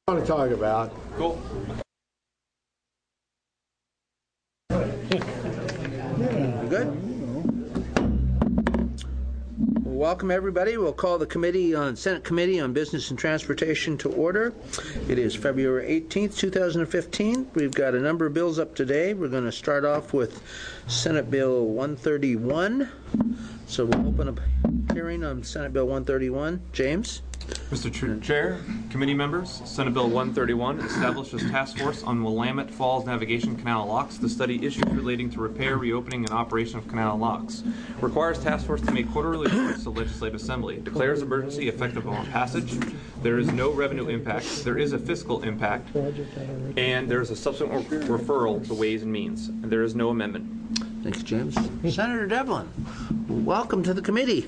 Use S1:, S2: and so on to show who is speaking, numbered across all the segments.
S1: Want to talk about.
S2: Cool.
S3: Good. Welcome, everybody. We'll call the Senate Committee on Business and Transportation to order. It is February 18th, 2015. We've got a number of bills up today. We're going to start off with Senate Bill 131. So we'll open a hearing on Senate Bill 131. James?
S2: Mr. Chair, committee members, Senate Bill 131 establishes task force on Willamette Falls Navigation Canal locks to study issues relating to repair, reopening, and operation of canal locks. Requires task force to make quarterly reports to Legislative Assembly. Declares emergency effective on passage. There is no revenue impact. There is a fiscal impact. And there is a subsequent referral to Ways and Means. And there is no amendment.
S3: Thanks, James. Senator Devlin, welcome to the committee.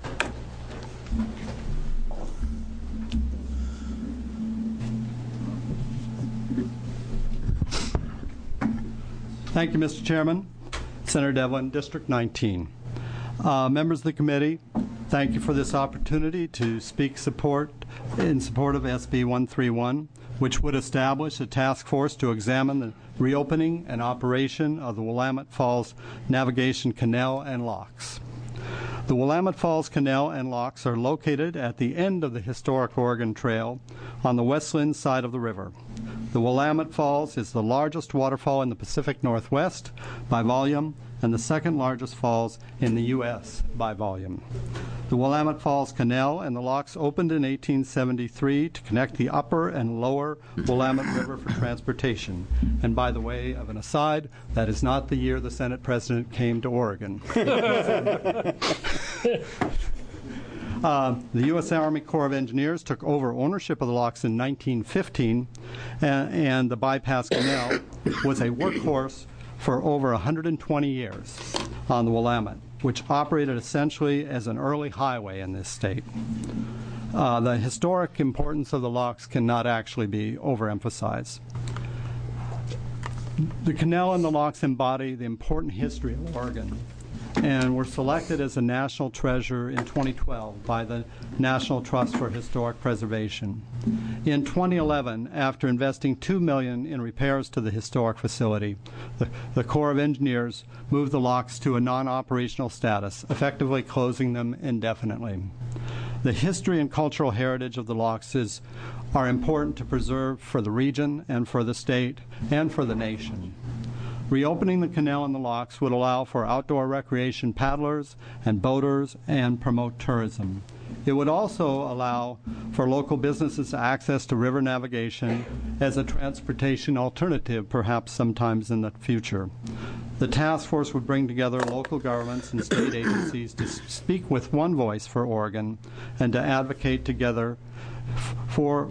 S4: Thank you, Mr. Chairman. Senator Devlin, District 19. Members of the committee, thank you for this opportunity to speak in support of SB 131, which would establish a task force to examine the reopening and operation of the Willamette Falls Navigation Canal and Locks. The Willamette Falls Canal and Locks are located at the end of the historic Oregon Trail on the westland side of the river. The Willamette Falls is the largest waterfall in the Pacific Northwest by volume and the second largest falls in the U.S. by volume. The Willamette Falls Canal and the locks opened in 1873 to connect the upper and lower Willamette River for transportation. And by the way of an aside, that is not the year the Senate President came to Oregon. The U.S. Army Corps of Engineers took over ownership of the locks in 1915, and the Bypass Canal was a workhorse for over 120 years on the Willamette, which operated essentially as an early highway in this state. The historic importance of the locks cannot actually be overemphasized. The canal and the locks embody the important history of Oregon, and were selected as a national treasure in 2012 by the National Trust for Historic Preservation. In 2011, after investing $2 million in repairs to the historic facility, the Corps of Engineers moved the locks to a non-operational status, effectively closing them indefinitely. The history and cultural heritage of the locks are important to preserve for the region and for the state and for the nation. Reopening the canal and the locks would allow for outdoor recreation paddlers and boaters and promote tourism. It would also allow for local businesses access to river navigation as a transportation alternative, perhaps sometimes in the future. The task force would bring together local governments and state agencies to speak with one voice for Oregon and to advocate together for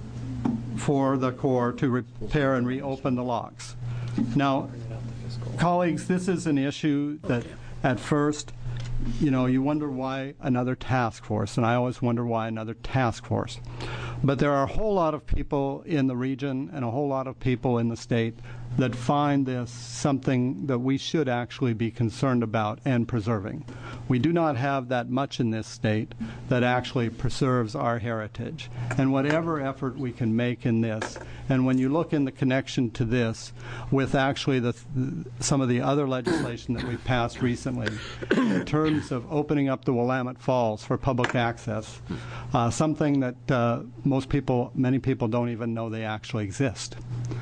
S4: the Corps to repair and reopen the locks. Now, colleagues, this is an issue that at first, you wonder why another task force, and I always wonder why another task force. But there are a whole lot of people in the region and a whole lot of people in the state that find this something that we should actually be concerned about and preserving. We do not have that much in this state that actually preserves our heritage. And whatever effort we can make in this, and when you look in the connection to this with actually some of the other legislation that we've passed recently in terms of opening up the Willamette Falls for public access, something that many people don't even know they actually exist.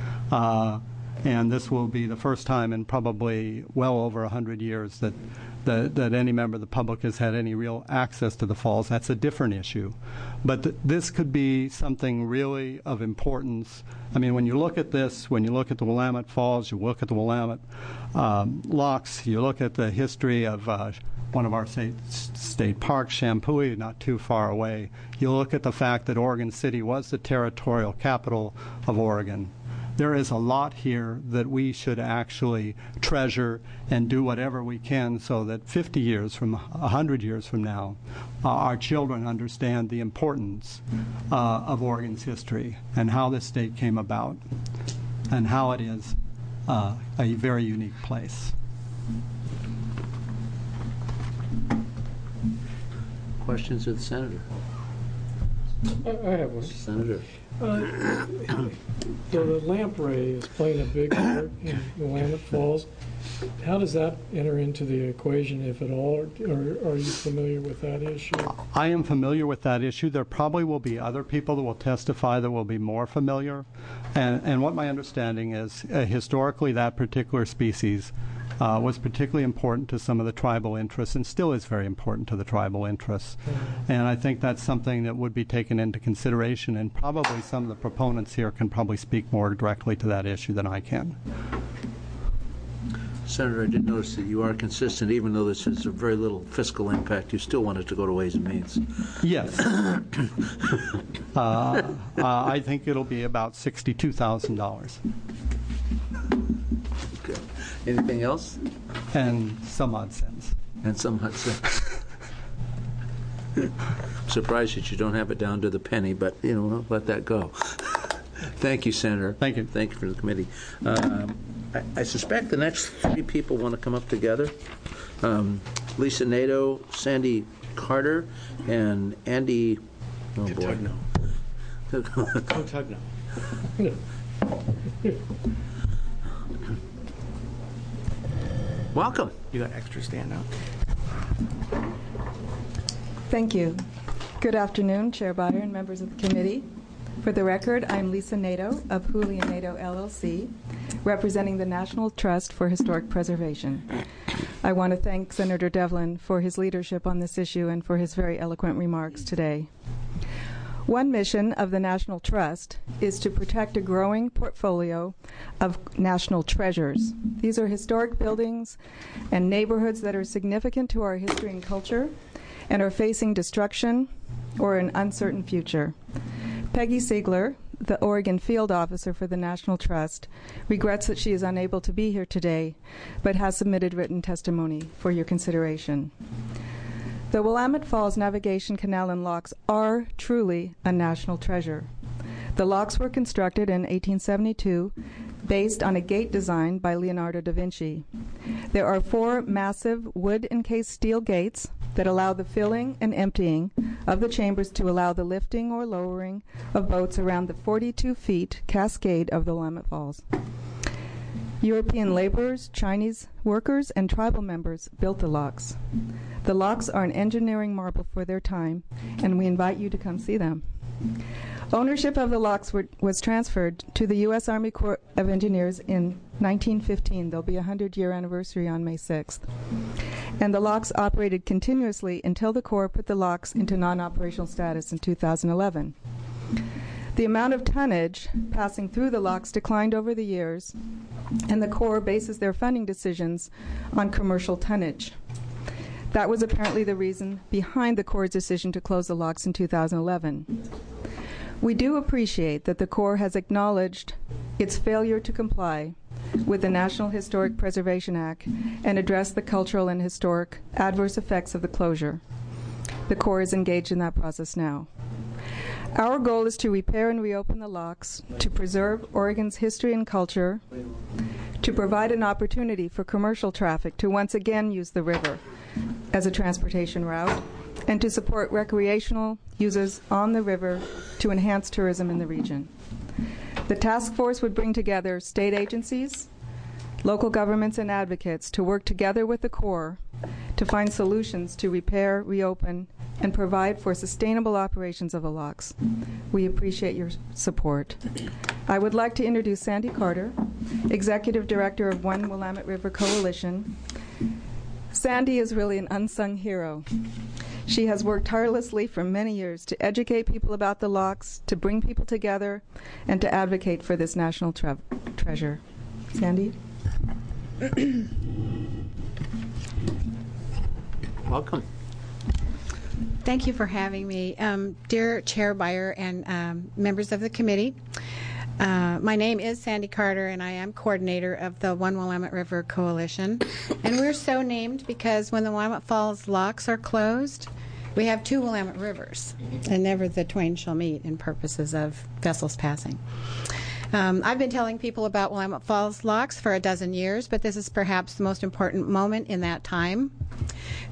S4: And this will be the first time in probably well over 100 years that any member of the public has had any real access to the falls. That's a different issue. But this could be something really of importance. I mean, when you look at this, when you look at the Willamette Falls, you look at the Willamette locks, you look at the history of one of our state parks, Champoeg, not too far away, you look at the fact that Oregon City was the territorial capital of Oregon. There is a lot here that we should actually treasure and do whatever we can so that 50 years from 100 years from now, our children understand the importance of Oregon's history and how this state came about and how it is a very unique place.
S3: Questions of the senator?
S1: I have one.
S3: Senator.
S1: So the lamprey is playing a big part in Willamette Falls. How does that enter into the equation, if at all, or are you familiar with that issue?
S4: I am familiar with that issue. There probably will be other people that will testify that will be more familiar. And what my understanding is, historically, that particular species was particularly important to some of the tribal interests and still is very important to the tribal interests. And I think that's something that would be taken into consideration, and probably some of the proponents here can probably speak more directly to that issue than I can.
S3: Senator, I did notice that you are consistent, even though this has a very little fiscal impact. You still want it to go to Ways and Means.
S4: Yes. I think it'll be about $62,000.
S3: Okay. Anything else?
S4: And some odd cents.
S3: And some odd cents. I'm surprised that you don't have it down to the penny, but, you know, let that go. Thank you, Senator.
S4: Thank you.
S3: Thank you for the committee. I suspect the next three people want to come up together. Lisa Nadeau, Sandy Carter, and Andy
S1: Cotugno.
S3: Welcome.
S5: You got extra standout.
S6: Thank you. Good afternoon, Chair Byer and members of the committee. For the record, I'm Lisa Nadeau of Hooley & Nadeau, LLC, representing the National Trust for Historic Preservation. I want to thank Senator Devlin for his leadership on this issue and for his very eloquent remarks today. One mission of the National Trust is to protect a growing portfolio of national treasures. These are historic buildings and neighborhoods that are significant to our history and culture and are facing destruction or an uncertain future. Peggy Siegler, the Oregon Field Officer for the National Trust, regrets that she is unable to be here today, but has submitted written testimony for your consideration. The Willamette Falls Navigation Canal and Locks are truly a national treasure. The locks were constructed in 1872 based on a gate design by Leonardo da Vinci. There are 4 massive wood-encased steel gates that allow the filling and emptying of the chambers to allow the lifting or lowering of boats around the 42-feet cascade of the Willamette Falls. European laborers, Chinese workers, and tribal members built the locks. The locks are an engineering marvel for their time, and we invite you to come see them. Ownership of the locks was transferred to the U.S. Army Corps of Engineers in 1915. There'll be a 100-year anniversary on May 6th. And the locks operated continuously until the Corps put the locks into non-operational status in 2011. The amount of tonnage passing through the locks declined over the years, and the Corps bases their funding decisions on commercial tonnage. That was apparently the reason behind the Corps' decision to close the locks in 2011. We do appreciate that the Corps has acknowledged its failure to comply with the National Historic Preservation Act and address the cultural and historic adverse effects of the closure. The Corps is engaged in that process now. Our goal is to repair and reopen the locks, to preserve Oregon's history and culture, to provide an opportunity for commercial traffic to once again use the river as a transportation route, and to support recreational users on the river to enhance tourism in the region. The task force would bring together state agencies, local governments, and advocates to work together with the Corps to find solutions to repair, reopen, and provide for sustainable operations of the locks. We appreciate your support. I would like to introduce Sandy Carter, Executive Director of One Willamette River Coalition. Sandy is really an unsung hero. She has worked tirelessly for many years to educate people about the locks, to bring people together, and to advocate for this national treasure. Sandy?
S3: Welcome.
S7: Thank you for having me. Dear Chair Byer and members of the committee, my name is Sandy Carter, and I am coordinator of the One Willamette River Coalition. And we're so named because when the Willamette Falls locks are closed, we have 2 Willamette rivers, and never the twain shall meet in purposes of vessels passing. I've been telling people about Willamette Falls locks for a dozen years, but this is perhaps the most important moment in that time.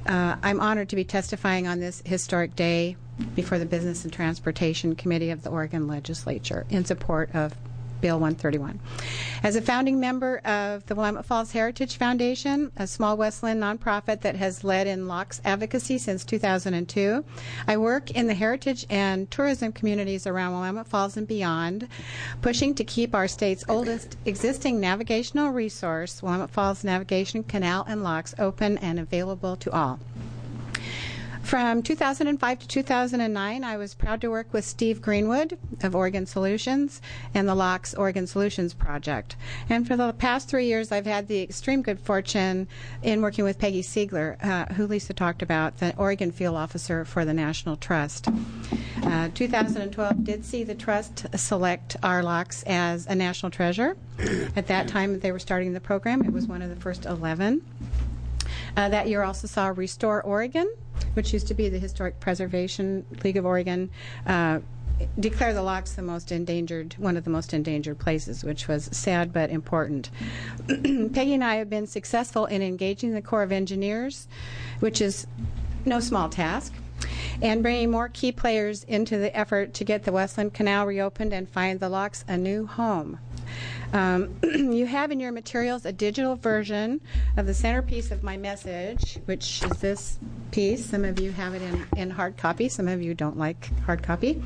S7: I'm honored to be testifying on this historic day before the Business and Transportation Committee of the Oregon Legislature in support of Bill 131. As a founding member of the Willamette Falls Heritage Foundation, a small Westland nonprofit that has led in locks advocacy since 2002, I work in the heritage and tourism communities around Willamette Falls and beyond, pushing to keep our state's oldest existing navigational resource, Willamette Falls Navigation Canal and Locks, open and available to all. From 2005 to 2009, I was proud to work with Steve Greenwood of Oregon Solutions and the Locks Oregon Solutions Project. And for the past 3 years, I've had the extreme good fortune in working with Peggy Siegler, who Lisa talked about, the Oregon Field Officer for the National Trust. 2012 did see the Trust select our locks as a national treasure. At that time, they were starting the program. It was one of the first 11. That year also saw Restore Oregon, which used to be the Historic Preservation League of Oregon, declare the locks one of the most endangered places, which was sad but important. Peggy and I have been successful in engaging the Corps of Engineers, which is no small task, and bringing more key players into the effort to get the Westland Canal reopened and find the locks a new home. You have in your materials a digital version of the centerpiece of my message, which is this piece. Some of you have it in hard copy. Some of you don't like hard copy.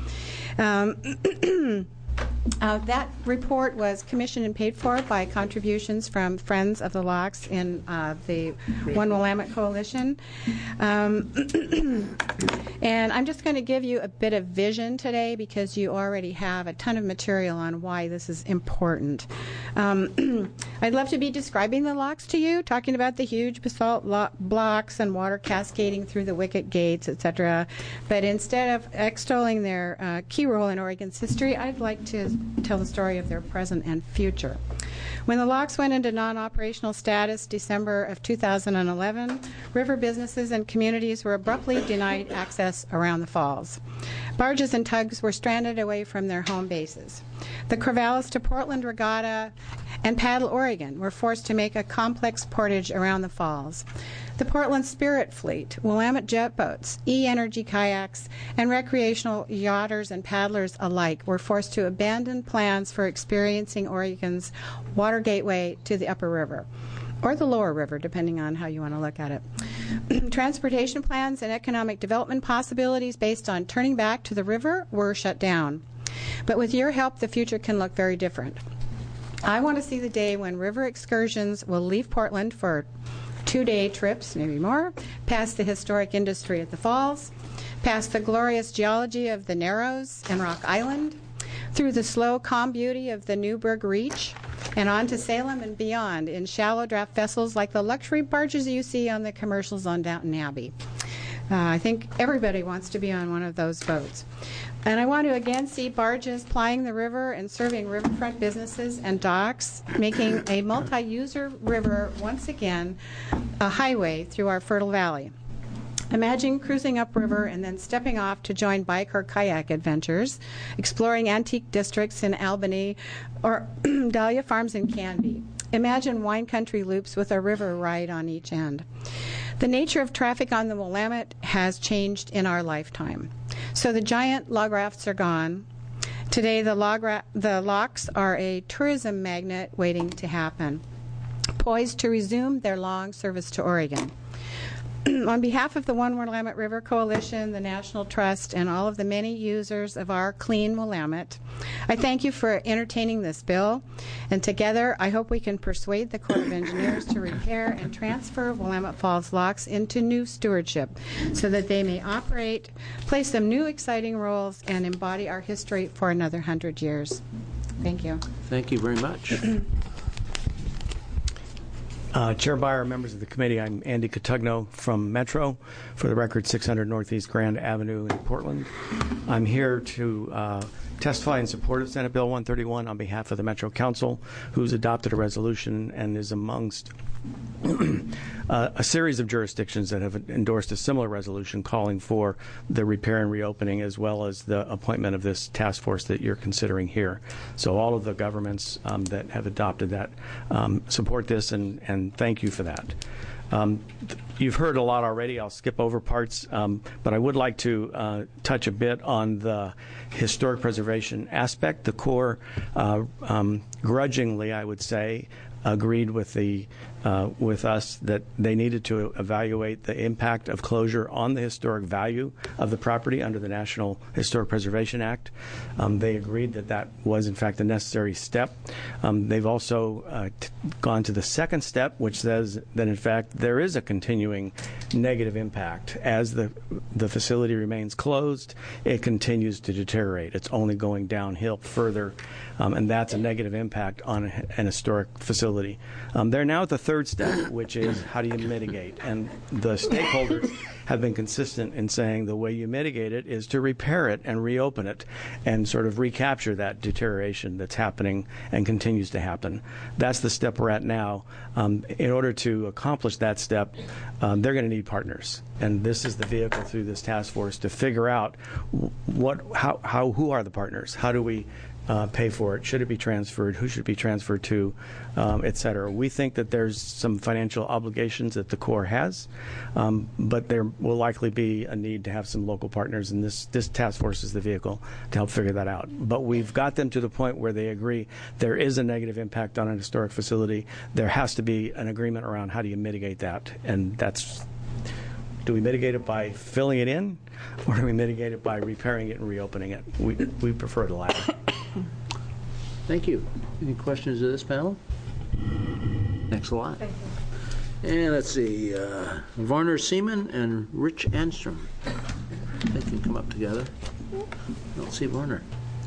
S7: That report was commissioned and paid for by contributions from Friends of the Locks in the One Willamette Coalition. And I'm just going to give you a bit of vision today because you already have a ton of material on why this is important. I'd love to be describing the locks to you, talking about the huge basalt blocks and water cascading through the wicket gates, etc. But instead of extolling their key role in Oregon's history, I'd like to tell the story of their present and future. When the locks went into non-operational status December of 2011, river businesses and communities were abruptly denied access around the falls. Barges and tugs were stranded away from their home bases. The Corvallis to Portland Regatta and Paddle Oregon were forced to make a complex portage around the falls. The Portland Spirit Fleet, Willamette jet boats, e-energy kayaks, and recreational yachters and paddlers alike were forced to abandon plans for experiencing Oregon's water gateway to the upper river, or the lower river, depending on how you want to look at it. Transportation plans and economic development possibilities based on turning back to the river were shut down. But with your help, the future can look very different. I want to see the day when river excursions will leave Portland for 2-day trips, maybe more, past the historic industry at the falls, past the glorious geology of the Narrows and Rock Island, through the slow, calm beauty of the Newburgh Reach, and on to Salem and beyond in shallow draft vessels like the luxury barges you see on the commercials on Downton Abbey. I think everybody wants to be on one of those boats. And I want to again see barges plying the river and serving riverfront businesses and docks, making a multi-user river once again a highway through our fertile valley. Imagine cruising upriver and then stepping off to join bike or kayak adventures, exploring antique districts in Albany or Dahlia Farms in Canby. Imagine wine country loops with a river ride on each end. The nature of traffic on the Willamette has changed in our lifetime. So the giant log rafts are gone. Today, the locks are a tourism magnet waiting to happen, poised to resume their long service to Oregon. On behalf of the One Willamette River Coalition, the National Trust, and all of the many users of our clean Willamette, I thank you for entertaining this bill. And together, I hope we can persuade the Corps of Engineers to repair and transfer Willamette Falls locks into new stewardship so that they may operate, play some new exciting roles, and embody our history for another 100 years. Thank you.
S3: Thank you very much.
S5: Chair Beyer, members of the committee, I'm Andy Cotugno from Metro, for the record 600 Northeast Grand Avenue in Portland. I'm here to testify in support of Senate Bill 131 on behalf of the Metro Council, who's adopted a resolution and is amongst a series of jurisdictions that have endorsed a similar resolution calling for the repair and reopening as well as the appointment of this task force that you're considering here. So all of the governments that have adopted that support this, and thank you for that. You've heard a lot already. I'll skip over parts, but I would like to touch a bit on the historic preservation aspect. The Corps, grudgingly, I would say, agreed with us that they needed to evaluate the impact of closure on the historic value of the property under the National Historic Preservation Act. They agreed that that was, in fact, a necessary step. They've also gone to the second step, which says that, in fact, there is a continuing negative impact. As the facility remains closed, it continues to deteriorate. It's only going downhill further, and that's a negative impact on an historic facility. They're now at the third step, which is how do you mitigate? And the stakeholders have been consistent in saying the way you mitigate it is to repair it and reopen it and sort of recapture that deterioration that's happening and continues to happen. That's the step we're at now. In order to accomplish that step, they're going to need partners. And this is the vehicle through this task force to figure out who are the partners? How do we pay for it? Should it be transferred? Who should it be transferred to, et cetera? We think that there's some financial obligations that the Corps has, but there will likely be a need to have some local partners, and this task force is the vehicle to help figure that out. But we've got them to the point where they agree there is a negative impact on an historic facility. There has to be an agreement around how do you mitigate that, and that's, do we mitigate it by filling it in, or do we mitigate it by repairing it and reopening it? We prefer the latter.
S3: Thank you. Any questions of this panel? Thanks a lot. Thank you. And let's see, Varner Seaman and Rich Anstrom. They can come up together. Let's see Varner.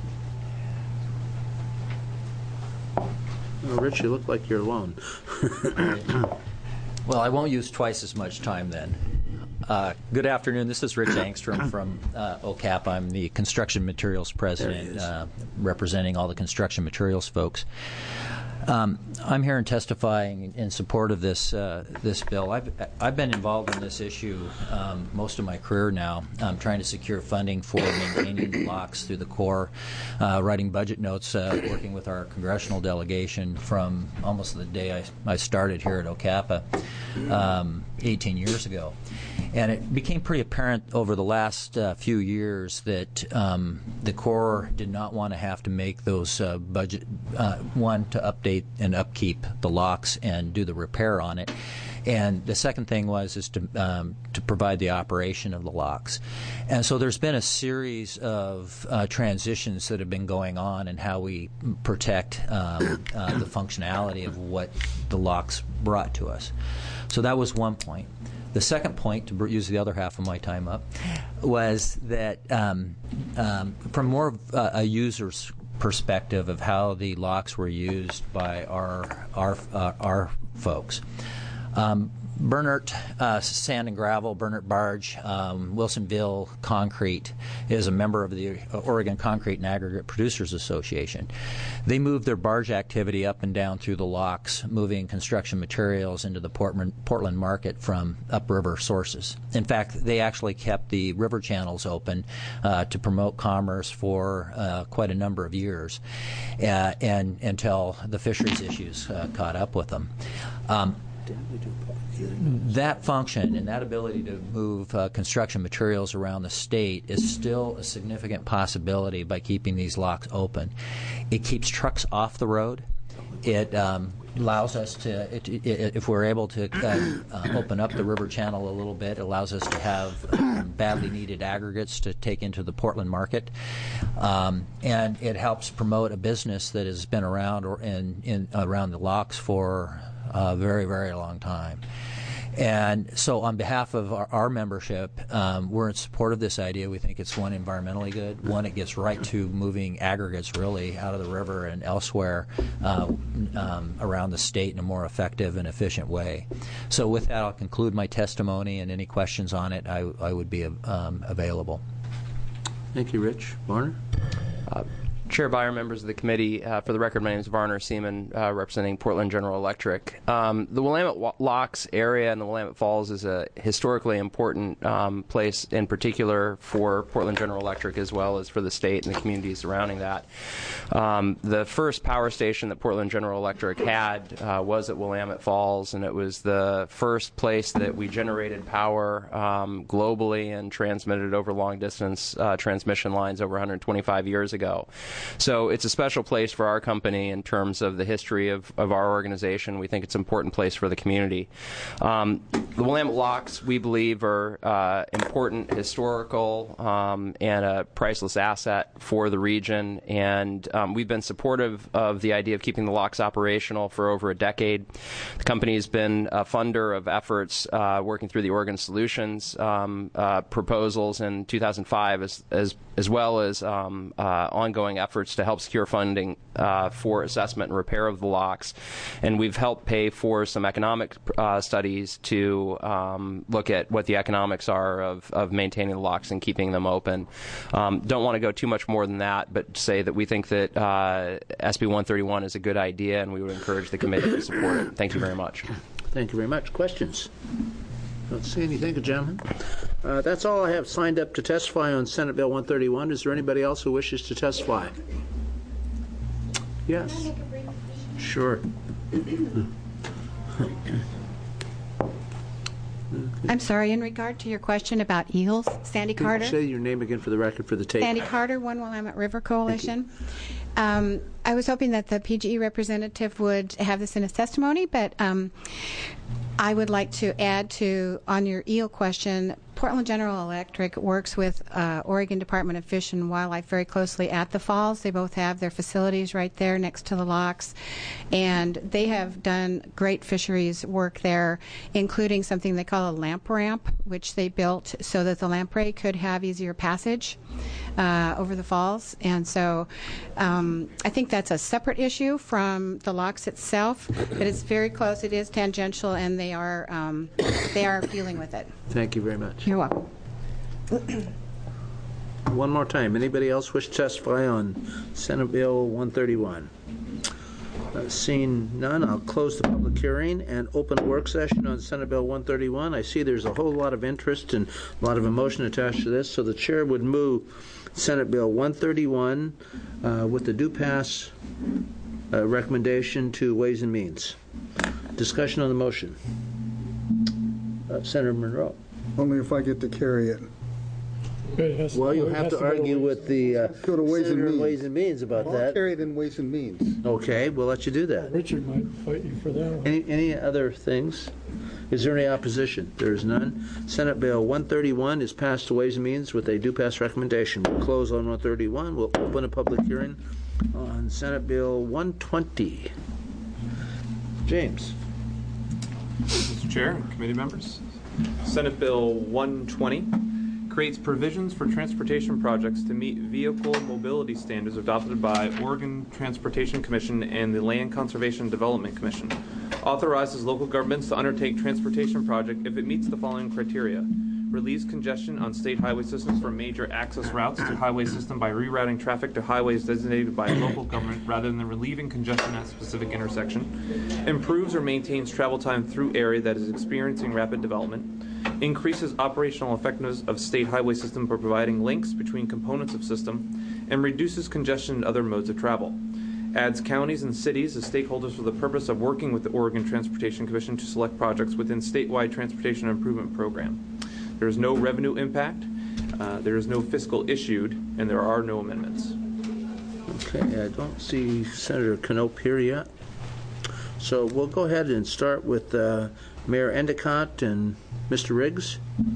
S3: Oh, Rich, you look like you're alone.
S8: Well, I won't use twice as much time then. Good afternoon. This is Rich Angstrom from OCAP. I'm the construction materials president, representing all the construction materials folks. I'm here and testifying in support of this bill. I've been involved in this issue most of my career now, trying to secure funding for maintaining the locks through the Corps, writing budget notes, working with our congressional delegation from almost the day I started here at OCAPA 18 years ago. And it became pretty apparent over the last few years that the Corps did not want to have to make those budget, one, to update and upkeep the locks and do the repair on it. And the second thing was to provide the operation of the locks. And so there's been a series of transitions that have been going on in how we protect the functionality of what the locks brought to us. So that was one point. The second point, to use the other half of my time up, was that from more of a user's perspective of how the locks were used by our folks. Bernert Sand and Gravel, Bernert Barge, Wilsonville Concrete is a member of the Oregon Concrete and Aggregate Producers Association. They moved their barge activity up and down through the locks, moving construction materials into the Portland market from upriver sources. In fact, they actually kept the river channels open to promote commerce for quite a number of years, and until the fisheries issues caught up with them. That function and that ability to move construction materials around the state is still a significant possibility by keeping these locks open. It keeps trucks off the road. It allows us to, if we're able to open up the river channel a little bit, it allows us to have badly needed aggregates to take into the Portland market. And it helps promote a business that has been around around the locks for a very, very long time. And so on behalf of our membership, we're in support of this idea. We think it's, one, environmentally good. One, it gets right to moving aggregates really out of the river and elsewhere around the state in a more effective and efficient way. So with that, I'll conclude my testimony, and any questions on it, I would be available.
S3: Thank you, Rich. Warner?
S9: Chair Beyer, members of the committee, for the record, my name is Varner Seaman, representing Portland General Electric. The Willamette Locks area and the Willamette Falls is a historically important place, in particular for Portland General Electric as well as for the state and the communities surrounding that. The first power station that Portland General Electric had was at Willamette Falls, and it was the first place that we generated power globally and transmitted over long-distance transmission lines over 125 years ago. So it's a special place for our company in terms of the history of our organization. We think it's an important place for the community. The Willamette Locks, we believe, are important historical and a priceless asset for the region, and we've been supportive of the idea of keeping the locks operational for over a decade. The company has been a funder of efforts working through the Oregon Solutions proposals in 2005, as well as ongoing efforts to help secure funding for assessment and repair of the locks. And we've helped pay for some economic studies to look at what the economics are of maintaining the locks and keeping them open. Don't want to go too much more than that, but say that we think that SB 131 is a good idea, and we would encourage the committee to support it. Thank you very much.
S3: Thank you very much. Questions? Don't see anything, gentlemen. That's all I have signed up to testify on Senate Bill 131. Is there anybody else who wishes to testify? Yes. Can I make a brief statement? Sure.
S7: I'm sorry, in regard to your question about eels, Sandy Carter.
S3: Say your name again for the record for the tape.
S7: Sandy Carter, One Willamette River Coalition. I was hoping that the PGE representative would have this in his testimony, but I would like to add to, on your eel question, Portland General Electric works with Oregon Department of Fish and Wildlife very closely at the falls. They both have their facilities right there next to the locks, and they have done great fisheries work there, including something they call a lamp ramp, which they built so that the lamprey could have easier passage over the falls. And so I think that's a separate issue from the locks itself, but it's very close. It is tangential, and they are dealing with it.
S3: Thank you very much.
S7: You're welcome.
S3: One more time. Anybody else wish to testify on Senate Bill 131? Seeing none, I'll close the public hearing and open a work session on Senate Bill 131. I see there's a whole lot of interest and a lot of emotion attached to this, so the chair would move Senate Bill 131 with the due pass recommendation to Ways and Means. Discussion on the motion. Senator Monroe.
S10: Only if I get to carry it.
S3: Well, you'll have to argue with the
S10: go to Ways and Means.
S3: Ways and Means about
S10: I'll
S3: that.
S10: carry it in Ways and Means.
S3: Okay, we'll let you do that.
S1: Richard might fight you for that one.
S3: Any other things? Is there any opposition? There is none. Senate Bill 131 is passed to Ways and Means with a due pass recommendation. We'll close on 131. We'll open a public hearing on Senate Bill 120. James.
S2: Mr. Chair and committee members, Senate Bill 120 creates provisions for transportation projects to meet vehicle mobility standards adopted by Oregon Transportation Commission and the Land Conservation Development Commission. Authorizes local governments to undertake transportation project if it meets the following criteria. Relieves congestion on state highway systems for major access routes to highway system by rerouting traffic to highways designated by a local government rather than relieving congestion at a specific intersection. Improves or maintains travel time through area that is experiencing rapid development. Increases operational effectiveness of state highway system by providing links between components of system, and reduces congestion in other modes of travel. Adds counties and cities as stakeholders for the purpose of working with the Oregon Transportation Commission to select projects within statewide transportation improvement program. There is no revenue impact, there is no fiscal issued, and there are no amendments.
S3: Okay, I don't see Senator Knopp here yet. So we'll go ahead and start with Mayor Endicott and Mr. Riggs.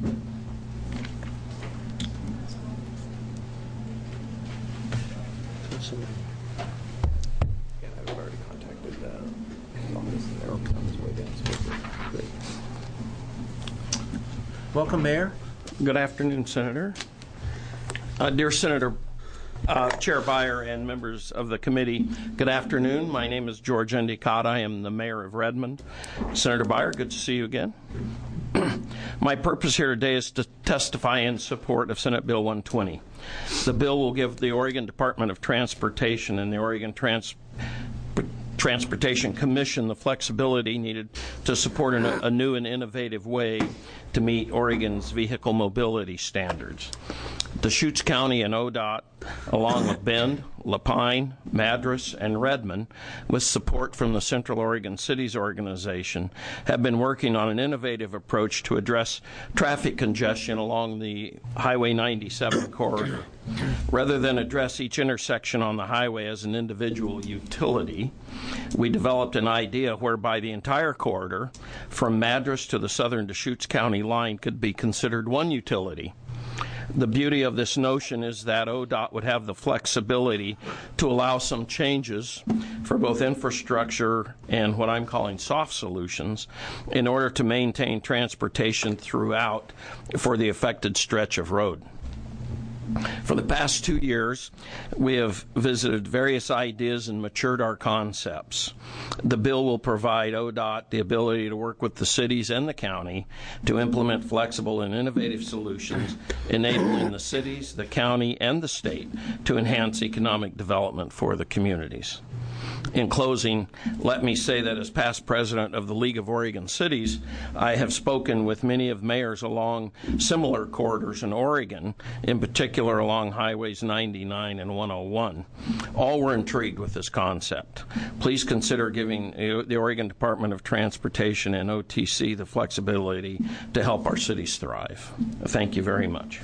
S2: I've already contacted the office and they're on his way down.
S3: Great. Welcome, Mayor.
S11: Good afternoon, Senator. Dear Senator, Chair Beyer and members of the committee, good afternoon. My name is George Endicott. I am the mayor of Redmond. Senator Beyer, good to see you again. My purpose here today is to testify in support of Senate Bill 120. The bill will give the Oregon Department of Transportation and the Oregon Transportation Commission the flexibility needed to support a new and innovative way to meet Oregon's vehicle mobility standards. Deschutes County and ODOT, along with Bend, Lapine, Madras, and Redmond, with support from the Central Oregon Cities Organization, have been working on an innovative approach to address traffic congestion along the Highway 97 corridor. Rather than address each intersection on the highway as an individual utility, we developed an idea whereby the entire corridor, from Madras to the southern Deschutes County line, could be considered one utility. The beauty of this notion is that ODOT would have the flexibility to allow some changes for both infrastructure and what I'm calling soft solutions in order to maintain transportation throughout for the affected stretch of road. For the past 2 years, we have visited various ideas and matured our concepts. The bill will provide ODOT the ability to work with the cities and the county to implement flexible and innovative solutions, enabling the cities, the county, and the state to enhance economic development for the communities. In closing, let me say that as past president of the League of Oregon Cities, I have spoken with many of mayors along similar corridors in Oregon, in particular along Highways 99 and 101. All were intrigued with this concept. Please consider giving the Oregon Department of Transportation and OTC the flexibility to help our cities thrive. Thank you very much.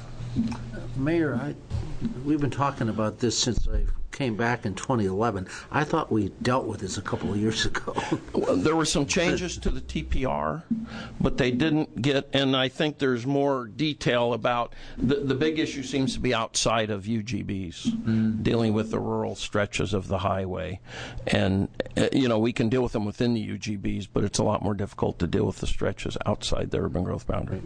S3: Mayor, we've been talking about this since I came back in 2011. I thought we dealt with this a couple of years ago.
S11: Well, there were some changes to the TPR, but they didn't get, and I think there's more detail about, the big issue seems to be outside of UGBs, dealing with the rural stretches of the highway. And, we can deal with them within the UGBs, but it's a lot more difficult to deal with the stretches outside the urban growth boundary.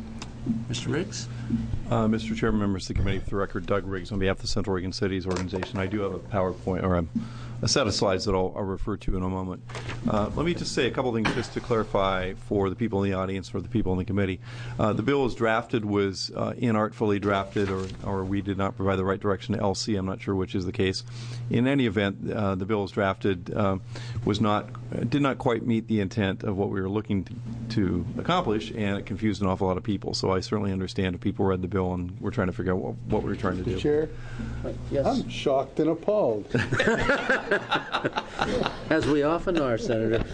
S3: Mr. Riggs?
S12: Mr. Chairman, members of the committee, for the record, Doug Riggs on behalf of the Central Oregon Cities Organization. I do have a PowerPoint, or a set of slides that I'll refer to in a moment. Let me just say a couple things just to clarify for the people in the audience, for the people in the committee. The bill was inartfully drafted, or we did not provide the right direction to LC. I'm not sure which is the case. In any event, the bill was drafted did not quite meet the intent of what we were looking to accomplish, and it confused an awful lot of people. So I certainly understand if people read the bill and we're trying to figure out what we were trying to do.
S10: Chair?
S3: Yes.
S10: I'm shocked and appalled.
S3: As we often are, Senator.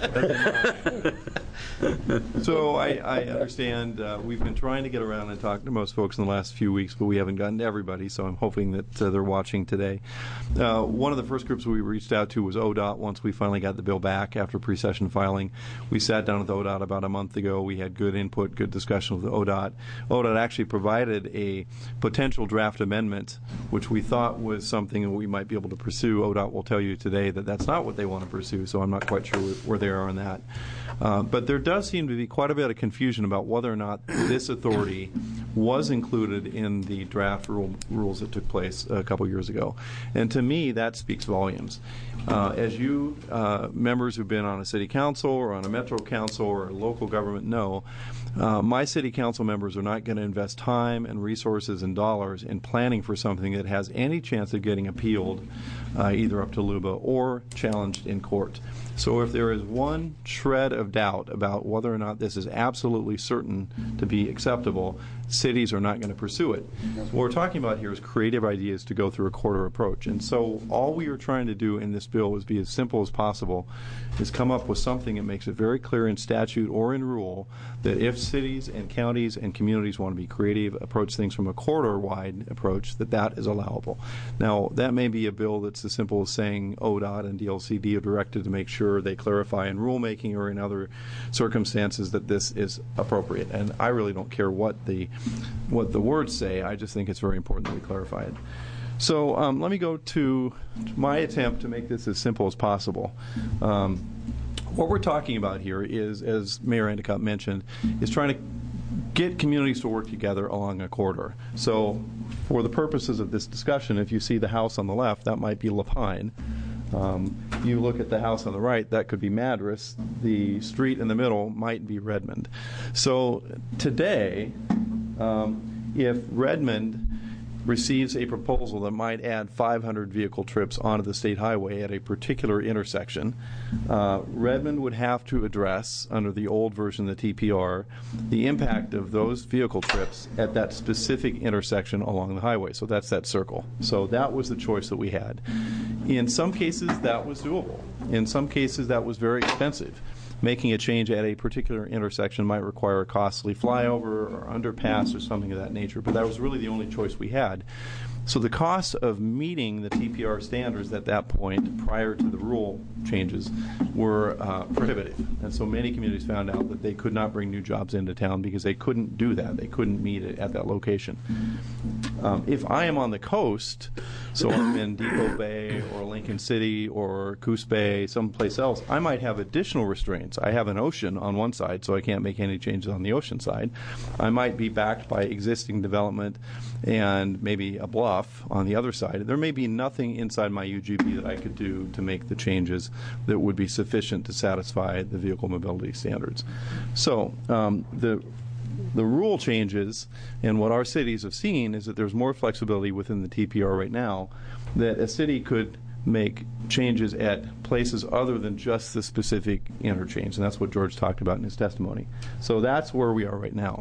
S12: So I understand we've been trying to get around and talk to most folks in the last few weeks, but we haven't gotten to everybody, so I'm hoping that they're watching today. One of the first groups we reached out to was ODOT. Once we finally got the bill back after pre-session filing, we sat down with ODOT about a month ago. We had good input, good discussion with ODOT. ODOT actually provided a potential draft amendment, which we thought was something that we might be able to pursue. ODOT will tell you today that that's not what they want to pursue, so I'm not quite sure where they are on that. But there does seem to be quite a bit of confusion about whether or not this authority was included in the draft rules that took place a couple years ago. And to me, that speaks volumes. As you members who've been on a city council or on a metro council or a local government know, my city council members are not going to invest time and resources and dollars in planning for something that has any chance of getting appealed either up to LUBA or challenged in court. So if there is one shred of doubt about whether or not this is absolutely certain to be acceptable, cities are not going to pursue it. What we're talking about here is creative ideas to go through a quarter approach. And so all we are trying to do in this bill is be as simple as possible, is come up with something that makes it very clear in statute or in rule that if cities and counties and communities want to be creative, approach things from a corridor-wide approach, that is allowable. Now, that may be a bill that's as simple as saying ODOT and DLCD are directed to make sure they clarify in rulemaking or in other circumstances that this is appropriate. And I really don't care what the words say. I just think it's very important that we clarify it. So let me go to my attempt to make this as simple as possible. What we're talking about here is, as Mayor Endicott mentioned, is trying to get communities to work together along a corridor. So for the purposes of this discussion, if you see the house on the left, that might be Lapine. You look at the house on the right, that could be Madras. The street in the middle might be Redmond. So today, if Redmond receives a proposal that might add 500 vehicle trips onto the state highway at a particular intersection, Redmond would have to address, under the old version of the TPR, the impact of those vehicle trips at that specific intersection along the highway. So that's that circle. So that was the choice that we had. In some cases, that was doable. In some cases, that was very expensive. Making a change at a particular intersection might require a costly flyover or underpass or something of that nature, but that was really the only choice we had. So the cost of meeting the TPR standards at that point, prior to the rule changes, were prohibitive. And so many communities found out that they could not bring new jobs into town because they couldn't do that. They couldn't meet it at that location. If I am on the coast, so I'm in Depot Bay or Lincoln City or Coos Bay, someplace else, I might have additional restraints. I have an ocean on one side, so I can't make any changes on the ocean side. I might be backed by existing development and maybe a bluff on the other side. There may be nothing inside my UGB that I could do to make the changes that would be sufficient to satisfy the vehicle mobility standards. So the rule changes, and what our cities have seen is that there's more flexibility within the TPR right now, that a city could make changes at places other than just the specific interchange, and that's what George talked about in his testimony. So that's where we are right now.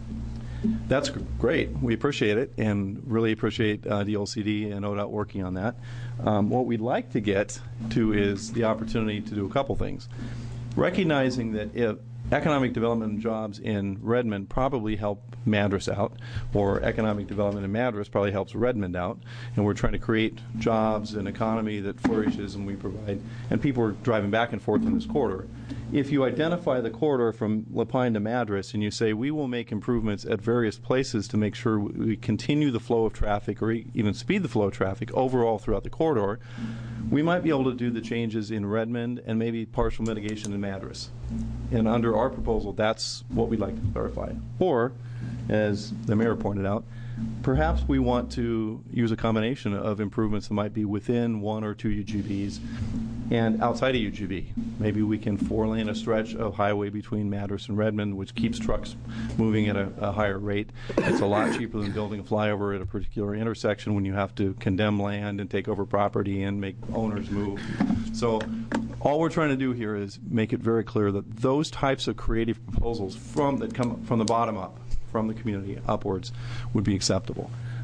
S12: That's great. We appreciate it and really appreciate DLCD and ODOT working on that. What we'd like to get to is the opportunity to do a couple things. Recognizing that if economic development and jobs in Redmond probably help Madras out, or economic development in Madras probably helps Redmond out, and we're trying to create jobs and economy that flourishes and we provide, and people are driving back and forth in this corridor. If you identify the corridor from La Pine to Madras and you say we will make improvements at various places to make sure we continue the flow of traffic or even speed the flow of traffic overall throughout the corridor, we might be able to do the changes in Redmond and maybe partial mitigation in Madras. And under our proposal, that's what we'd like to clarify. Or, as the mayor pointed out, perhaps we want to use a combination of improvements that might be within one or two UGBs and outside of UGB. Maybe we can four-lane a stretch of highway between Madras and Redmond, which keeps trucks moving at a higher rate. It's a lot cheaper than building a flyover at a particular intersection when you have to condemn land and take over property and make owners move. So all we're trying to do here is make it very clear that those types of creative proposals that come from the bottom up, from the community upwards, would be acceptable.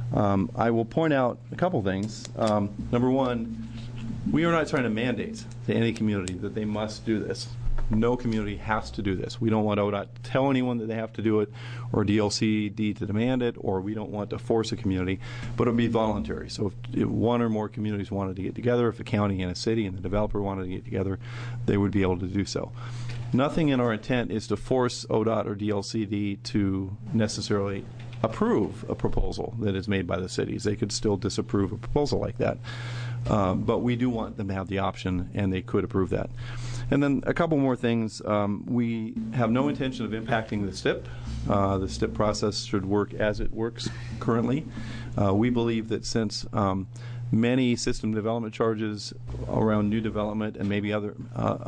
S12: I will point out a couple things. Number one, we are not trying to mandate to any community that they must do this. No community has to do this. We don't want ODOT to tell anyone that they have to do it, or DLCD to demand it, or we don't want to force a community, but it would be voluntary. So if one or more communities wanted to get together, if a county and a city and the developer wanted to get together, they would be able to do so. Nothing in our intent is to force ODOT or DLCD to necessarily approve a proposal that is made by the cities. They could still disapprove a proposal like that. But we do want them to have the option, and they could approve that. And then a couple more things. We have no intention of impacting the STIP. The STIP process should work as it works currently. We believe that since many system development charges around new development and maybe other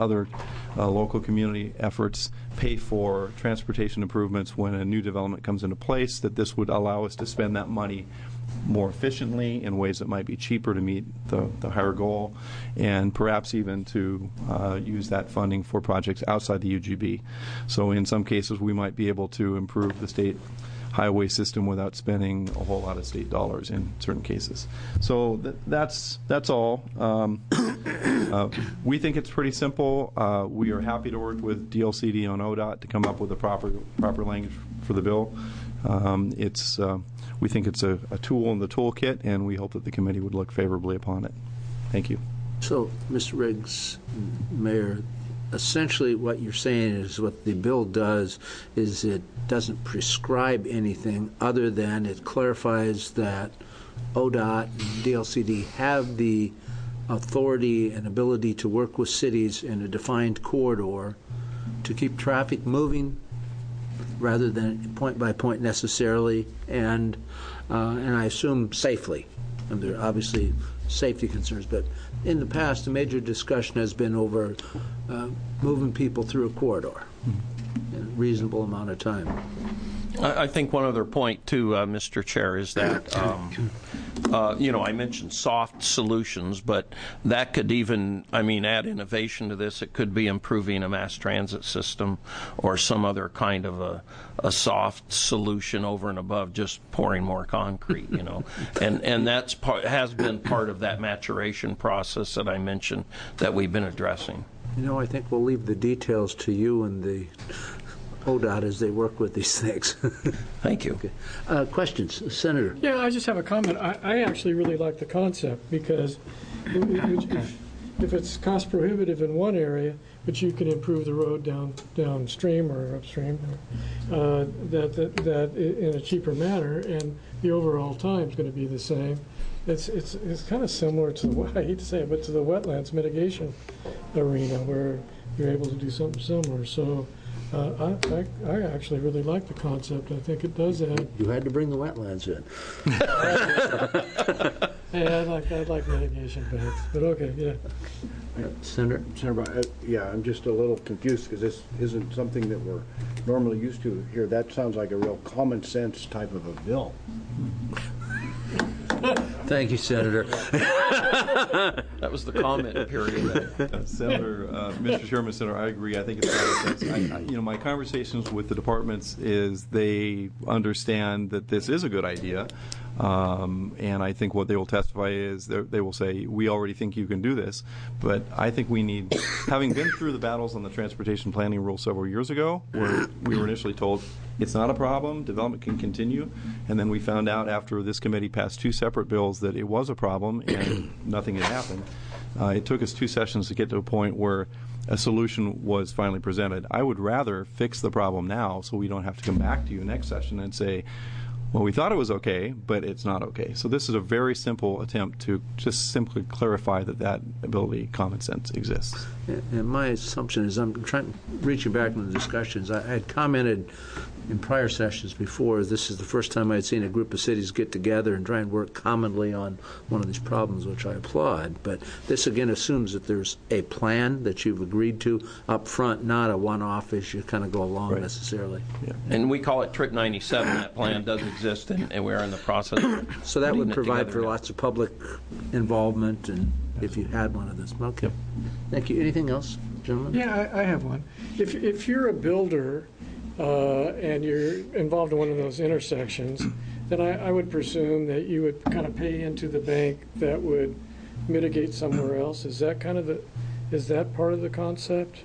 S12: local community efforts pay for transportation improvements when a new development comes into place, that this would allow us to spend that money more efficiently in ways that might be cheaper to meet the higher goal, and perhaps even to use that funding for projects outside the UGB. So in some cases we might be able to improve the state highway system without spending a whole lot of state dollars in certain cases. So that's all. We think it's pretty simple. We are happy to work with DLCD on ODOT to come up with the proper language for the bill. We think it's a tool in the toolkit, and we hope that the committee would look favorably upon it. Thank you.
S3: So, Mr. Riggs, Mayor, essentially what you're saying is what the bill does is it doesn't prescribe anything other than it clarifies that ODOT and DLCD have the authority and ability to work with cities in a defined corridor to keep traffic moving rather than point by point necessarily, and I assume safely. And there obviously safety concerns. But in the past, a major discussion has been over moving people through a corridor in a reasonable amount of time.
S11: I think one other point, too, Mr. Chair, is that, I mentioned soft solutions, but that could even, add innovation to this. It could be improving a mass transit system or some other kind of a soft solution over and above just pouring more concrete, And that's has been part of that maturation process that I mentioned that we've been addressing.
S3: I think we'll leave the details to you and the ODOT as they work with these things.
S11: Thank you.
S3: Okay. Questions? Senator?
S1: Yeah, I just have a comment. I actually really like the concept because if it's cost prohibitive in one area, but you can improve the road downstream or upstream, that in a cheaper manner, and the overall time is going to be the same. It's kind of similar to I hate to say it, but to the wetlands mitigation arena where you're able to do something similar. So. I actually really like the concept. I think it does add.
S3: You had to bring the wetlands in.
S1: Yeah, I'd like mitigation banks, but okay, yeah.
S3: Senator?
S10: I'm just a little confused because this isn't something that we're normally used to here. That sounds like a real common sense type of a bill.
S3: Thank you, Senator.
S11: That was the comment period.
S12: Senator, Mr. Chairman, Senator, I agree. I think it's common sense. My conversations with the departments is they understand that this is a good idea. And I think what they will testify is they will say, we already think you can do this. But I think we need, having been through the battles on the transportation planning rule several years ago, where we were initially told it's not a problem, development can continue, and then we found out after this committee passed two separate bills that it was a problem and nothing had happened. It took us 2 sessions to get to a point where a solution was finally presented. I would rather fix the problem now so we don't have to come back to you next session and say, well, we thought it was okay, but it's not okay. So this is a very simple attempt to just simply clarify that ability, common sense, exists.
S3: And my assumption is, I'm reaching back in the discussions, I had commented in prior sessions before, this is the first time I'd seen a group of cities get together and try and work commonly on one of these problems, which I applaud. But this again assumes that there's a plan that you've agreed to up front, not a one-off as you kind of go along necessarily.
S11: Yeah. And we call it Trip 97. That plan does exist, and we're in the process.
S3: So that would provide for lots of public involvement, and if you had one of this. Okay. Yep. Thank you. Anything else, gentlemen?
S1: Yeah, I have one. If you're a builder and you're involved in one of those intersections, then I would presume that you would kind of pay into the bank that would mitigate somewhere else. Is that part of the concept?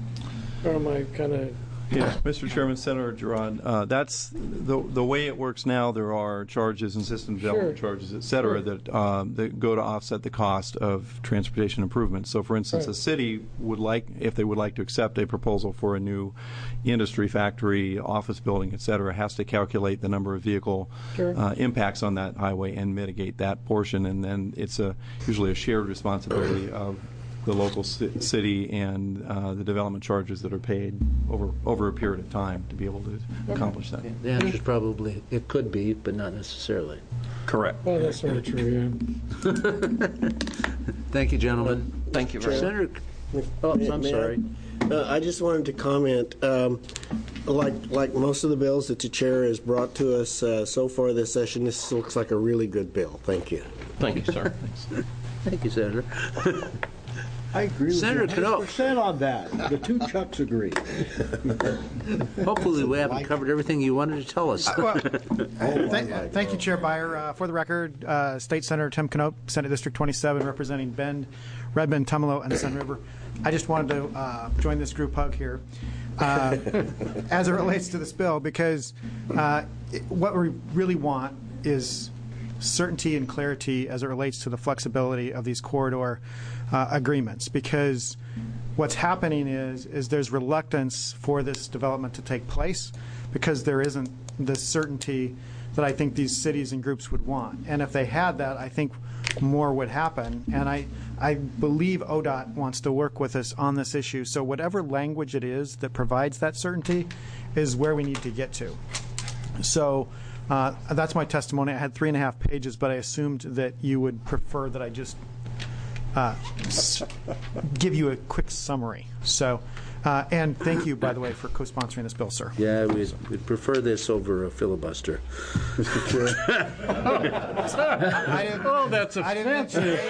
S1: Or am I kind of...
S12: Yes, Mr. Chairman, Senator Girard, that's the way it works now. There are charges and system development charges, et cetera, that go to offset the cost of transportation improvements. So, for instance, a city would like, if they would like to accept a proposal for a new industry factory, office building, et cetera, has to calculate the number of vehicle impacts on that highway and mitigate that portion. And then it's usually a shared responsibility of the local city and the development charges that are paid over a period of time to be able to accomplish that.
S3: The answer is probably it could be, but not necessarily.
S11: Correct.
S1: Well, that's sort of true, yeah.
S3: Thank you, gentlemen.
S11: Thank you very much.
S3: Senator, I'm sorry.
S13: I just wanted to comment, like most of the bills that the chair has brought to us so far this session, this looks like a really good bill. Thank you.
S11: Thank you, sir.
S3: Thank you, Senator.
S10: I agree with
S3: Senator
S10: you 100% on that. The two Chucks agree.
S3: Hopefully we haven't covered everything you wanted to tell us.
S14: Thank you, Chair Beyer. For the record, State Senator Tim Knope, Senate District 27, representing Bend, Red Bend, Tumalo, and Sun River. I just wanted to join this group hug here as it relates to this bill, because what we really want is certainty and clarity as it relates to the flexibility of these corridor agreements, because what's happening is there's reluctance for this development to take place because there isn't the certainty that I think these cities and groups would want. And if they had that, I think more would happen. And I believe ODOT wants to work with us on this issue. So whatever language it is that provides that certainty is where we need to get to. So That's my testimony. I had 3.5 pages, but I assumed that you would prefer that I just give you a quick summary. So, and thank you, by the way, for co-sponsoring this bill, sir.
S3: Yeah, we'd prefer this over a filibuster.
S10: Mr. Chair.
S1: Oh, that's offensive.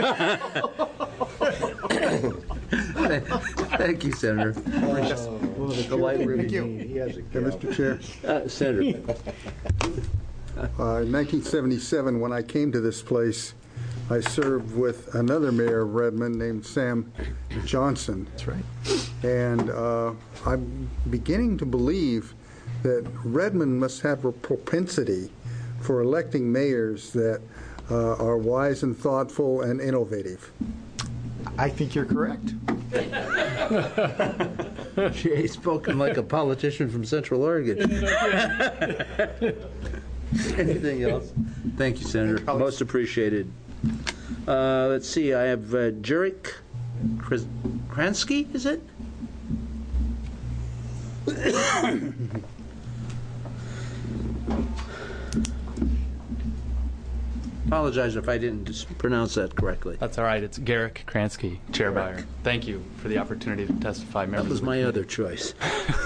S3: Thank you, Senator.
S10: The light
S14: Thank you.
S10: He has a Mr. Chair.
S3: Senator.
S10: In 1977, when I came to this place, I served with another mayor of Redmond named Sam Johnson.
S14: That's right.
S10: And I'm beginning to believe that Redmond must have a propensity for electing mayors that are wise and thoughtful and innovative.
S14: I think you're correct.
S3: He's spoken like a politician from Central Oregon. Anything else? Thank you, Senator. Most appreciated. Let's see. I have Jurek Kransky, is it? Apologize if I didn't pronounce that correctly.
S15: That's all right. It's Garrick Kransky, Chair Byer. Thank you for the opportunity to testify.
S3: That was my other choice.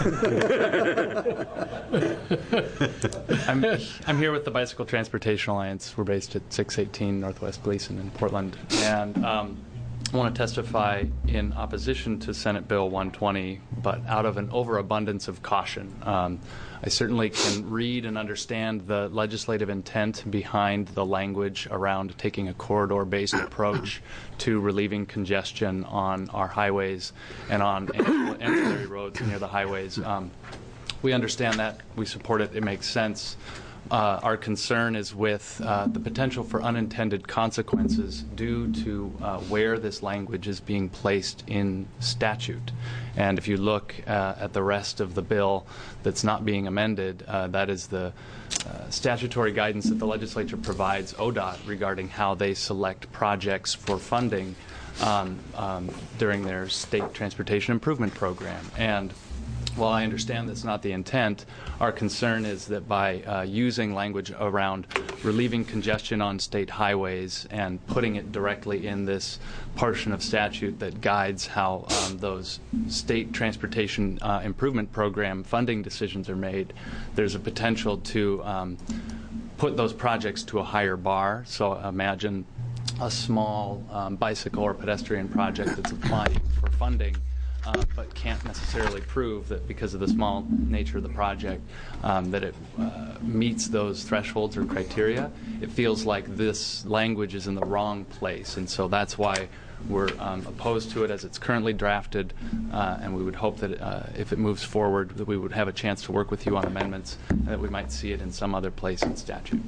S15: I'm here with the Bicycle Transportation Alliance. We're based at 618 Northwest Gleason in Portland, and I want to testify in opposition to Senate Bill 120, but out of an overabundance of caution. I certainly can read and understand the legislative intent behind the language around taking a corridor-based approach to relieving congestion on our highways and on ancillary roads near the highways. We understand that. We support it. It makes sense. Our concern is with the potential for unintended consequences due to where this language is being placed in statute. And if you look at the rest of the bill that's not being amended, that is the statutory guidance that the legislature provides ODOT regarding how they select projects for funding during their state transportation improvement program. And while I understand that's not the intent, our concern is that by using language around relieving congestion on state highways and putting it directly in this portion of statute that guides how those state transportation improvement program funding decisions are made, there's a potential to put those projects to a higher bar. So imagine a small bicycle or pedestrian project that's applying for funding, but can't necessarily prove that because of the small nature of the project that it meets those thresholds or criteria. It feels like this language is in the wrong place, and so that's why we're opposed to it as it's currently drafted, and we would hope that if it moves forward that we would have a chance to work with you on amendments and that we might see it in some other place in statute.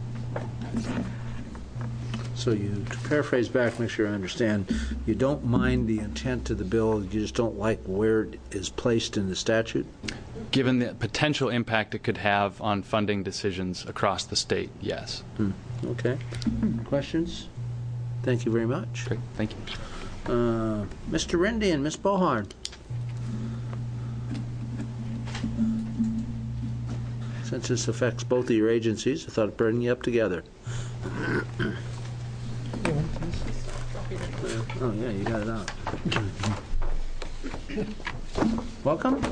S3: So you, to paraphrase back, make sure I understand, you don't mind the intent of the bill, you just don't like where it is placed in the statute?
S15: Given the potential impact it could have on funding decisions across the state, yes.
S3: Okay. Questions? Thank you very much.
S15: Great. Thank you.
S3: Mr. Rendy and Ms. Boharn. Since this affects both of your agencies, I thought I'd bring you up together. Oh, yeah, you got it out. Welcome.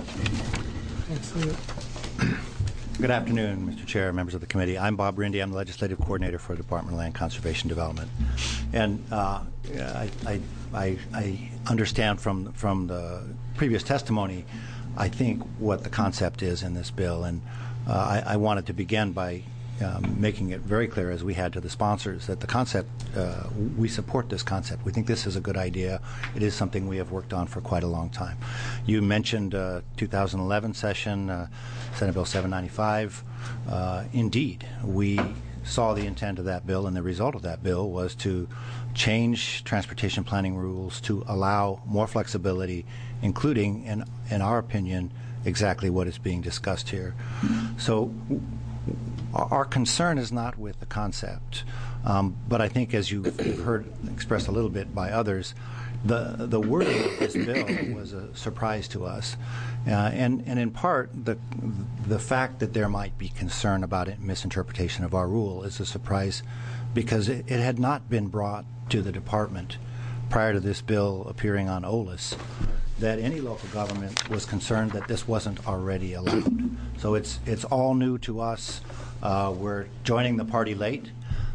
S16: Good afternoon, Mr. Chair, members of the committee. I'm Bob Rindy. I'm the Legislative Coordinator for the Department of Land Conservation Development. And I understand from the previous testimony, I think, what the concept is in this bill. And I wanted to begin by making it very clear, as we had to the sponsors, that the concept, we support this concept. We think this is a good idea. It is something we have worked on for quite a long time. You mentioned 2011 session, Senate Bill 795. Indeed, we saw the intent of that bill, and the result of that bill was to change transportation planning rules to allow more flexibility, including, in our opinion, exactly what is being discussed here. So our concern is not with the concept, but I think, as you've heard expressed a little bit by others, the wording of this bill was a surprise to us, and in part the fact that there might be concern about misinterpretation of our rule is a surprise, because it had not been brought to the department prior to this bill appearing on OLIS that any local government was concerned that this wasn't already allowed. So it's all new to us. We're joining the party late.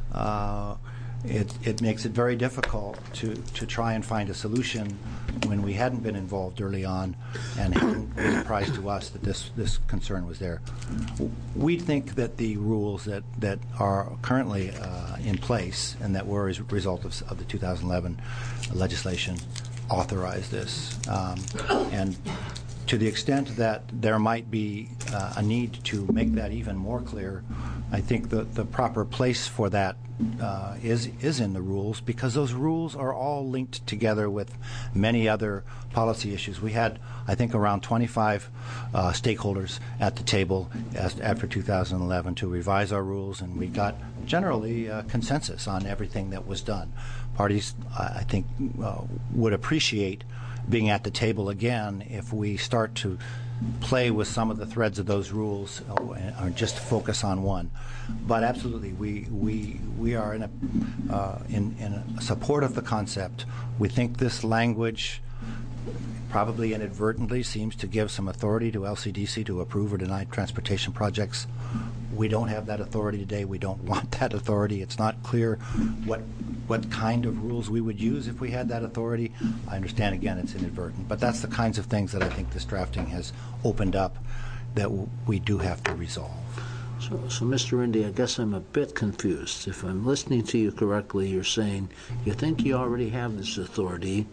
S16: It makes it very difficult to try and find a solution when we hadn't been involved early on, and it hadn't been a surprise to us that this concern was there. We think that the rules that are currently in place and that were as a result of the 2011 legislation authorize this. And to the extent that there might be a need to make that even more clear, I think the proper place for that is in the rules, because those rules are all linked together with many other policy issues. We had, I think, around 25 stakeholders at the table after 2011 to revise our rules, and we got generally consensus on everything that was done. Parties, I think, would appreciate being at the table again if we start to play with some of the threads of those rules or just focus on one. But absolutely, we are in support of the concept. We think this language probably inadvertently seems to give some authority to LCDC to approve or deny transportation projects. We don't have that authority today. We don't want that authority. It's not clear what kind of rules we would use if we had that authority. I understand, again, it's inadvertent, but that's the kinds of things that I think this drafting has opened up that we do have to resolve.
S3: So Mr. Indy, I guess I'm a bit confused. If I'm listening to you correctly, you're saying you think you already have this authority,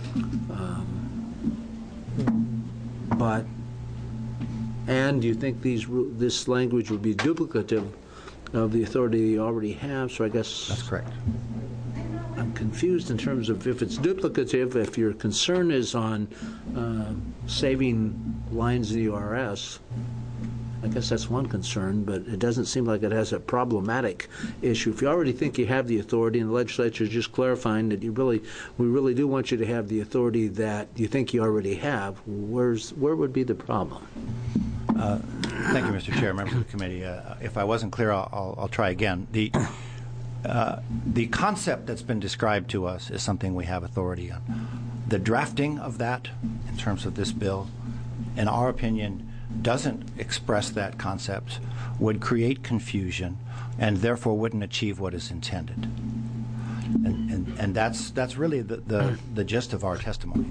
S3: and you think this language would be duplicative of the authority you already have. So I guess
S16: that's correct.
S3: I'm confused in terms of if it's duplicative. If your concern is on saving lines in the URS, I guess that's one concern, but it doesn't seem like it has a problematic issue. If you already think you have the authority, and the legislature is just clarifying that we really do want you to have the authority that you think you already have, where would be the problem?
S16: Thank you, Mr. Chair, members of the committee. If I wasn't clear, I'll try again. The concept that's been described to us is something we have authority on. The drafting of that, in terms of this bill, in our opinion, doesn't express that concept, would create confusion, and therefore wouldn't achieve what is intended. And that's really the gist of our testimony.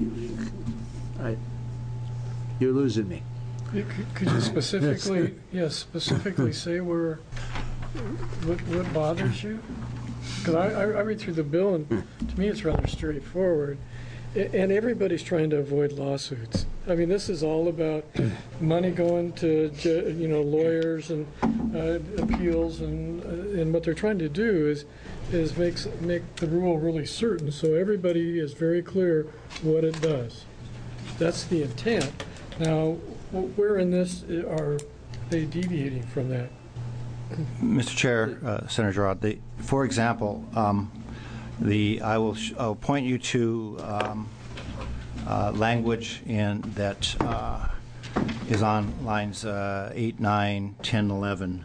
S3: You're losing me.
S1: Could you specifically, specifically say what bothers you? Because I read through the bill, and to me it's rather straightforward. And everybody's trying to avoid lawsuits. I mean, this is all about money going to lawyers and appeals, and what they're trying to do is make the rule really certain, so everybody is very clear what it does. That's the intent. Now, where in this are they deviating from that?
S16: Mr. Chair, Senator Gerard, for example, I'll point you to language that is on lines 8, 9, 10, 11.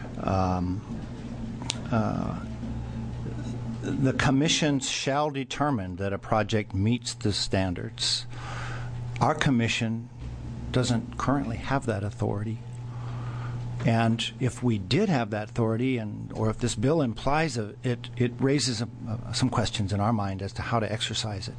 S16: The commission shall determine that a project meets the standards. Our commission doesn't currently have that authority. And if we did have that authority, or if this bill implies it raises some questions in our mind as to how to exercise it.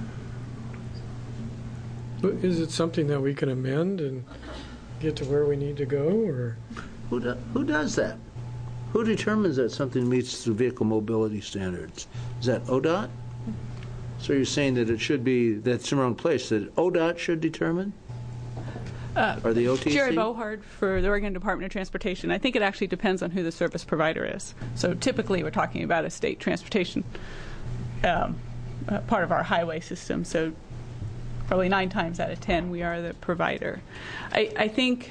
S1: But is it something that we can amend and get to where we need to go, or
S3: who does that? Who determines that something meets the vehicle mobility standards? Is that ODOT? So you're saying that it should be that's in the wrong place? That ODOT should determine? Or the OTC?
S17: Jerry Bohard for the Oregon Department of Transportation. I think it actually depends on who the service provider is. So typically we're talking about a state transportation part of our highway system. So probably 9 times out of 10, we are the provider. I think,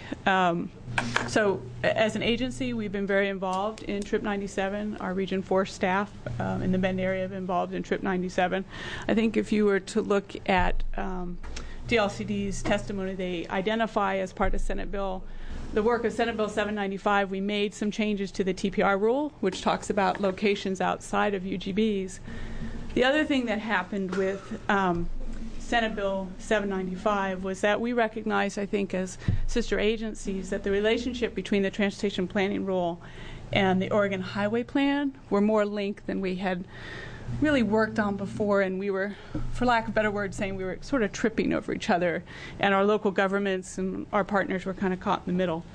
S17: so as an agency, we've been very involved in Trip 97. Our Region 4 staff in the Bend area have been involved in Trip 97. I think if you were to look at DLCD's testimony, they identify as part of Senate Bill, the work of Senate Bill 795, we made some changes to the TPR rule, which talks about locations outside of UGBs. The other thing that happened with Senate Bill 795 was that we recognized, I think, as sister agencies, that the relationship between the Transportation Planning Rule and the Oregon Highway Plan were more linked than we had really worked on before, and we were, for lack of a better word, saying we were sort of tripping over each other, and our local governments and our partners were kind of caught in the middle.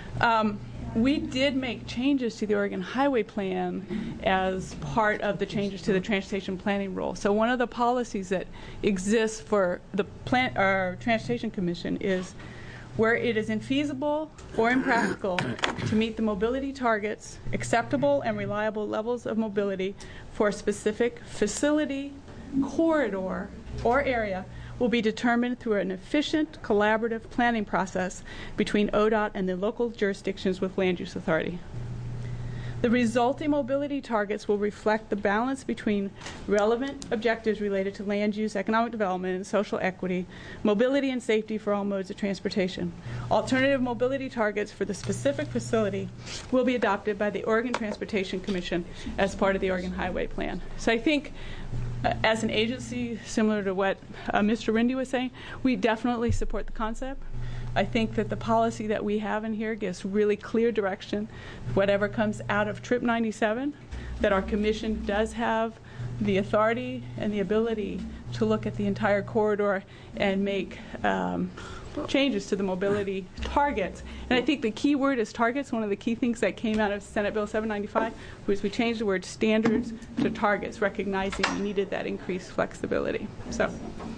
S17: We did make changes to the Oregon Highway Plan as part of the changes to the Transportation Planning Rule. So one of the policies that exists for the Transportation Commission is where it is infeasible or impractical to meet the mobility targets, acceptable and reliable levels of mobility for a specific facility, corridor, or area will be determined through an efficient collaborative planning process between ODOT and the local jurisdictions with land use authority. The resulting mobility targets will reflect the balance between relevant objectives related to land use, economic development, and social equity, mobility and safety for all modes of transportation. Alternative mobility targets for the specific facility will be adopted by the Oregon Transportation Commission as part of the Oregon Highway Plan. So I think as an agency, similar to what Mr. Rindy was saying, we definitely support the concept. I think that the policy that we have in here gives really clear direction. Whatever comes out of Trip 97, that our commission does have the authority and the ability to look at the entire corridor and make changes to the mobility targets. And I think the key word is targets. One of the key things that came out of Senate Bill 795 was we changed the word standards to targets, recognizing we needed that increased flexibility. So.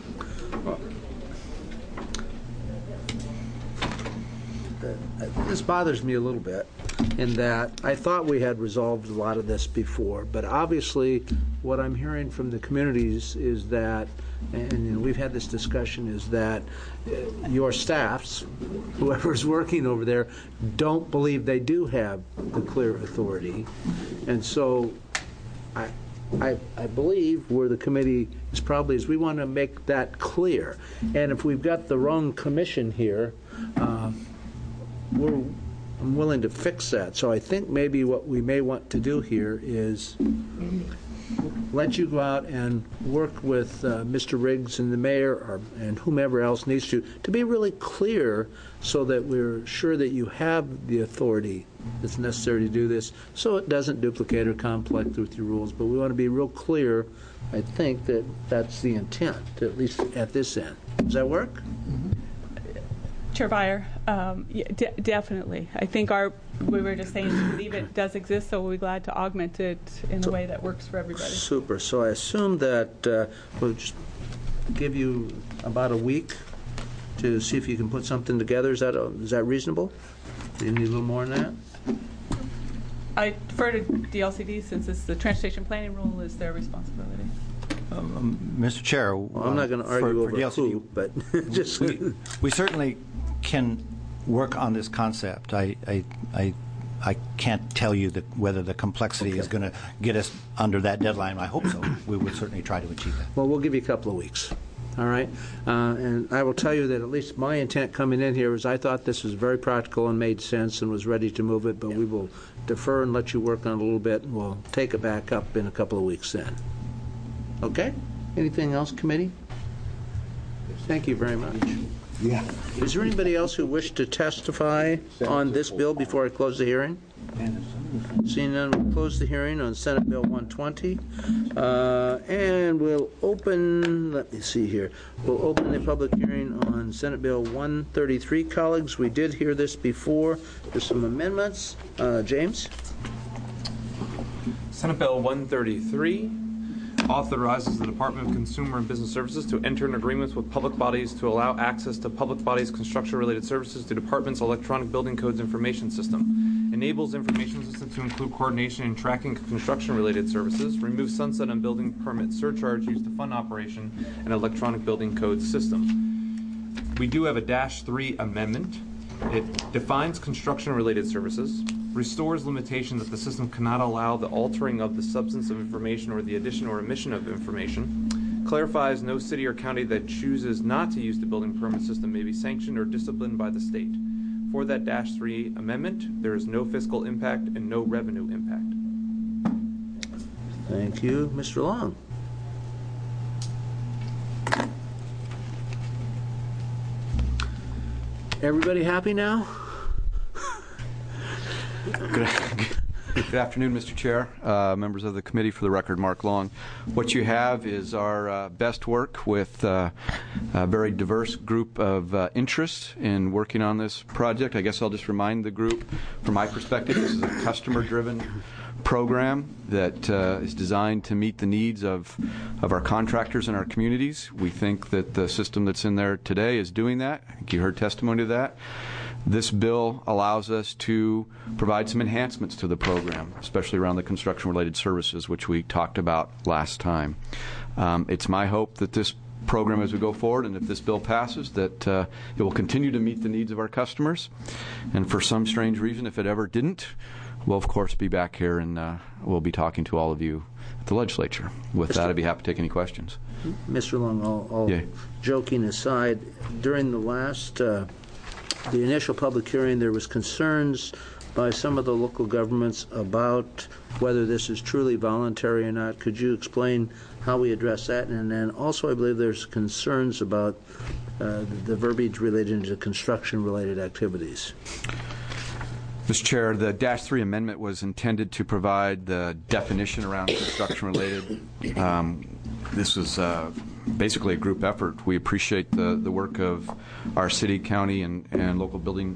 S3: This bothers me a little bit in that I thought we had resolved a lot of this before, but obviously what I'm hearing from the communities is that, and we've had this discussion, is that your staffs, whoever's working over there, don't believe they do have the clear authority. And so I believe where the committee is probably is we want to make that clear. And if we've got the wrong commission here, I'm willing to fix that. So I think maybe what we may want to do here is let you go out and work with Mr. Riggs and the mayor and whomever else needs to be really clear so that we're sure that you have the authority that's necessary to do this so it doesn't duplicate or conflict with your rules. But we want to be real clear. I think that that's the intent, at least at this end. Does that work? Mm-hmm.
S17: Chair Beyer, definitely. I think we were just saying we believe it does exist, so we'll be glad to augment it in a way that works for everybody.
S3: Super. So I assume that we'll just give you about a week to see if you can put something together. Is that reasonable? Do you need a little more than that?
S17: I defer to DLCD since it's the Transportation Planning Rule is their responsibility.
S16: Mr. Chair,
S3: I'm not going to argue over
S16: DLCD,
S3: who, but just
S16: we certainly can work on this concept. I can't tell you whether the complexity is going to get us under that deadline. I hope so. We would certainly try to achieve that.
S3: Well, we'll give you a couple of weeks. All right? And I will tell you that at least my intent coming in here was I thought this was very practical and made sense and was ready to move it, but we will defer and let you work on it a little bit, and we'll take it back up in a couple of weeks then. Okay? Anything else, committee? Thank you very much.
S10: Yeah.
S3: Is there anybody else who wished to testify on this bill before I close the hearing? Seeing none, we'll close the hearing on Senate Bill 120. And we'll open, let me see here, we'll open the public hearing on Senate Bill 133, colleagues. We did hear this before. There's some amendments. James?
S2: Senate Bill 133 authorizes the Department of Consumer and Business Services to enter in agreements with public bodies to allow access to public bodies' construction-related services to department's electronic building codes information system, enables information system to include coordination and tracking of construction-related services, removes sunset on building permit surcharge used to fund operation, and electronic building code system. We do have a -3 amendment. It defines construction-related services, restores limitation that the system cannot allow the altering of the substance of information or the addition or omission of information, clarifies no city or county that chooses not to use the building permit system may be sanctioned or disciplined by the state. For that -3 amendment, there is no fiscal impact and no revenue impact.
S3: Thank you. Mr. Long. Everybody happy now?
S12: Good afternoon, Mr. Chair, members of the committee. For the record, Mark Long. What you have is our best work with a very diverse group of interests in working on this project. I guess I'll just remind the group, from my perspective, this is a customer-driven program that is designed to meet the needs of our contractors and our communities. We think that the system that's in there today is doing that. I think you heard testimony to that. This bill allows us to provide some enhancements to the program, especially around the construction-related services, which we talked about last time. It's my hope that this program, as we go forward, and if this bill passes, that it will continue to meet the needs of our customers. And for some strange reason, if it ever didn't, we'll, of course, be back here and we'll be talking to all of you at the legislature. With that, I'd be happy to take any questions.
S3: Mr. Long, joking aside, during the last the initial public hearing, there was concerns by some of the local governments about whether this is truly voluntary or not. Could you explain how we address that? And then also, I believe there's concerns about the verbiage related to construction-related activities.
S12: Mr. Chair, the -3 amendment was intended to provide the definition around construction-related. This was basically a group effort. We appreciate the work of our city, county, and local building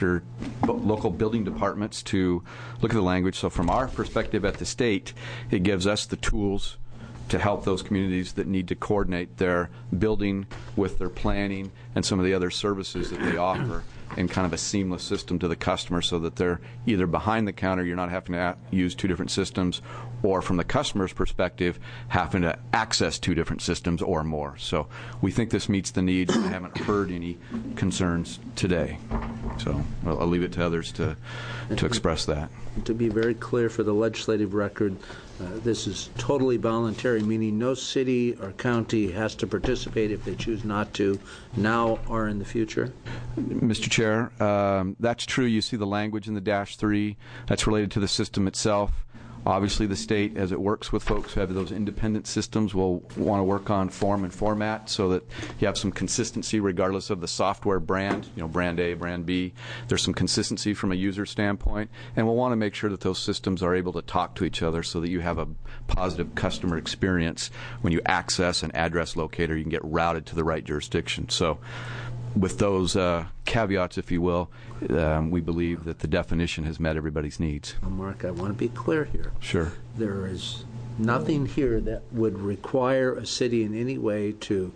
S12: departments to look at the language. So from our perspective at the state, it gives us the tools to help those communities that need to coordinate their building with their planning and some of the other services that they offer in kind of a seamless system to the customer, so that they're either behind the counter, you're not having to use two different systems, or from the customer's perspective, having to access two different systems or more. So we think this meets the needs. I haven't heard any concerns today. So I'll leave it to others to express that.
S3: To be very clear for the legislative record, this is totally voluntary, meaning no city or county has to participate if they choose not to, now or in the future?
S12: Mr. Chair, that's true. You see the language in the -3. That's related to the system itself. Obviously, the state, as it works with folks who have those independent systems, will want to work on form and format so that you have some consistency regardless of the software brand, brand A, brand B. There's some consistency from a user standpoint, and we'll want to make sure that those systems are able to talk to each other so that you have a positive customer experience. When you access an address locator, you can get routed to the right jurisdiction. So with those caveats, if you will, we believe that the definition has met everybody's needs.
S3: Mark, I want to be clear here.
S12: Sure.
S3: There is nothing here that would require a city in any way to,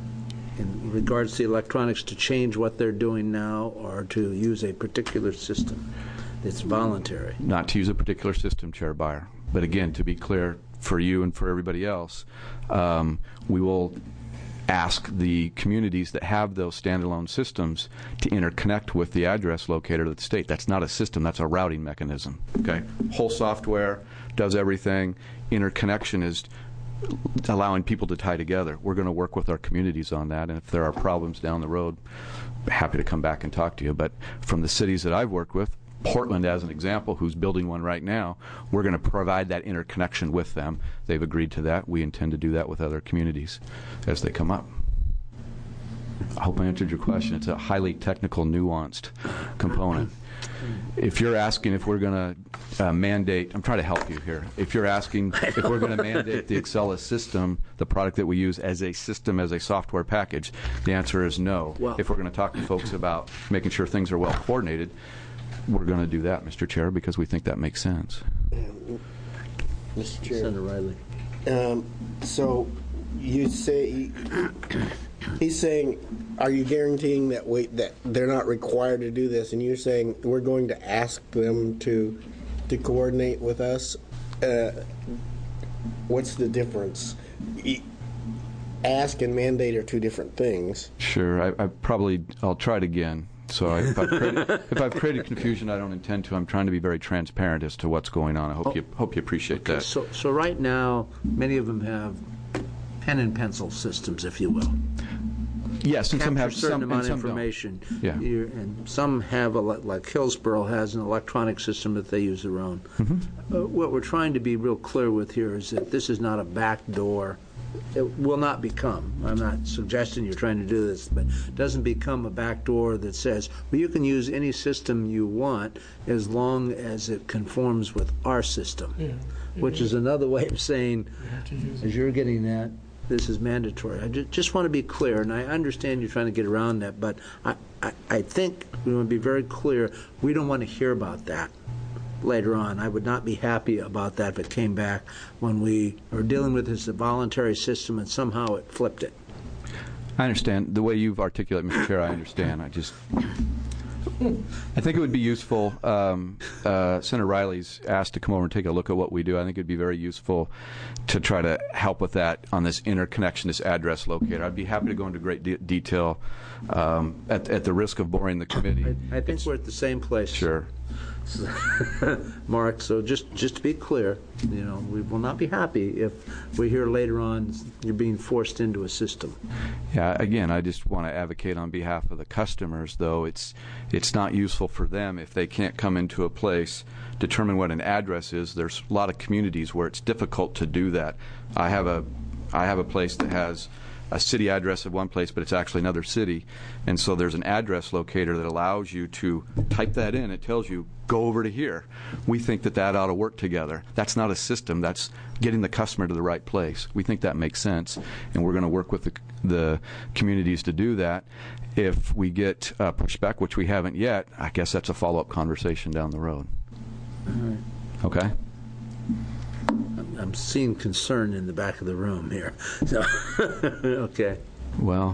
S3: in regards to the electronics, to change what they're doing now or to use a particular system. It's voluntary.
S12: Not to use a particular system, Chair Beyer. But again, to be clear for you and for everybody else, we will ask the communities that have those standalone systems to interconnect with the address locator of the state. That's not a system, that's a routing mechanism. Okay? Whole software does everything. Interconnection is allowing people to tie together. We're going to work with our communities on that, and if there are problems down the road, happy to come back and talk to you. But from the cities that I've worked with, Portland as an example, who's building one right now, we're going to provide that interconnection with them. They've agreed to that. We intend to do that with other communities as they come up. I hope I answered your question. It's a highly technical, nuanced component. If you're asking if we're going to mandate, I'm trying to help you here. If you're asking if we're going to mandate the Excella system, the product that we use, as a system, as a software package, the answer is no.
S3: Well,
S12: if we're going to talk to folks about making sure things are well coordinated, we're going to do that, Mr. Chair, because we think that makes sense.
S13: Mr. Chair.
S3: Senator Riley.
S13: So you say He's saying, are you guaranteeing that that they're not required to do this? And you're saying we're going to ask them to coordinate with us? What's the difference? Ask and mandate are two different things.
S12: Sure. I'll try it again. So if I've created confusion, I don't intend to. I'm trying to be very transparent as to what's going on. I hope you appreciate that.
S3: So right now, many of them have pen and pencil systems, if you will.
S12: Yes, and some have
S3: certain amount of
S12: and some
S3: information.
S12: don't. Yeah.
S3: And some have, like Hillsborough has an electronic system that they use their own. What we're trying to be real clear with here is that this is not a back door. It will not become, I'm not suggesting you're trying to do this, but it doesn't become a back door that says, well, you can use any system you want as long as it conforms with our system, which is another way of saying, as you're getting at, this is mandatory. I just want to be clear, and I understand you're trying to get around that, but I think we want to be very clear, we don't want to hear about that later on. I would not be happy about that if it came back when we are dealing with this voluntary system and somehow it flipped it.
S12: I understand. The way you've articulated, Mr. Chair, I understand. I think it would be useful. Senator Riley's asked to come over and take a look at what we do. I think it would be very useful to try to help with that on this interconnection, this address locator. I'd be happy to go into great detail at the risk of boring the committee.
S3: I think we're at the same place.
S12: Sure.
S3: Mark, so just to be clear, we will not be happy if we hear later on you're being forced into a system.
S12: Yeah, again, I just want to advocate on behalf of the customers, though it's not useful for them if they can't come into a place, determine what an address is. There's a lot of communities where it's difficult to do that. I have a place that has a city address of one place, but it's actually another city. And so there's an address locator that allows you to type that in. It tells you, go over to here. We think that ought to work together. That's not a system. That's getting the customer to the right place. We think that makes sense, and we're going to work with the communities to do that. If we get pushback, which we haven't yet, I guess that's a follow-up conversation down the road.
S3: All right.
S12: Okay?
S3: I'm seeing concern in the back of the room here. So, okay.
S12: Well,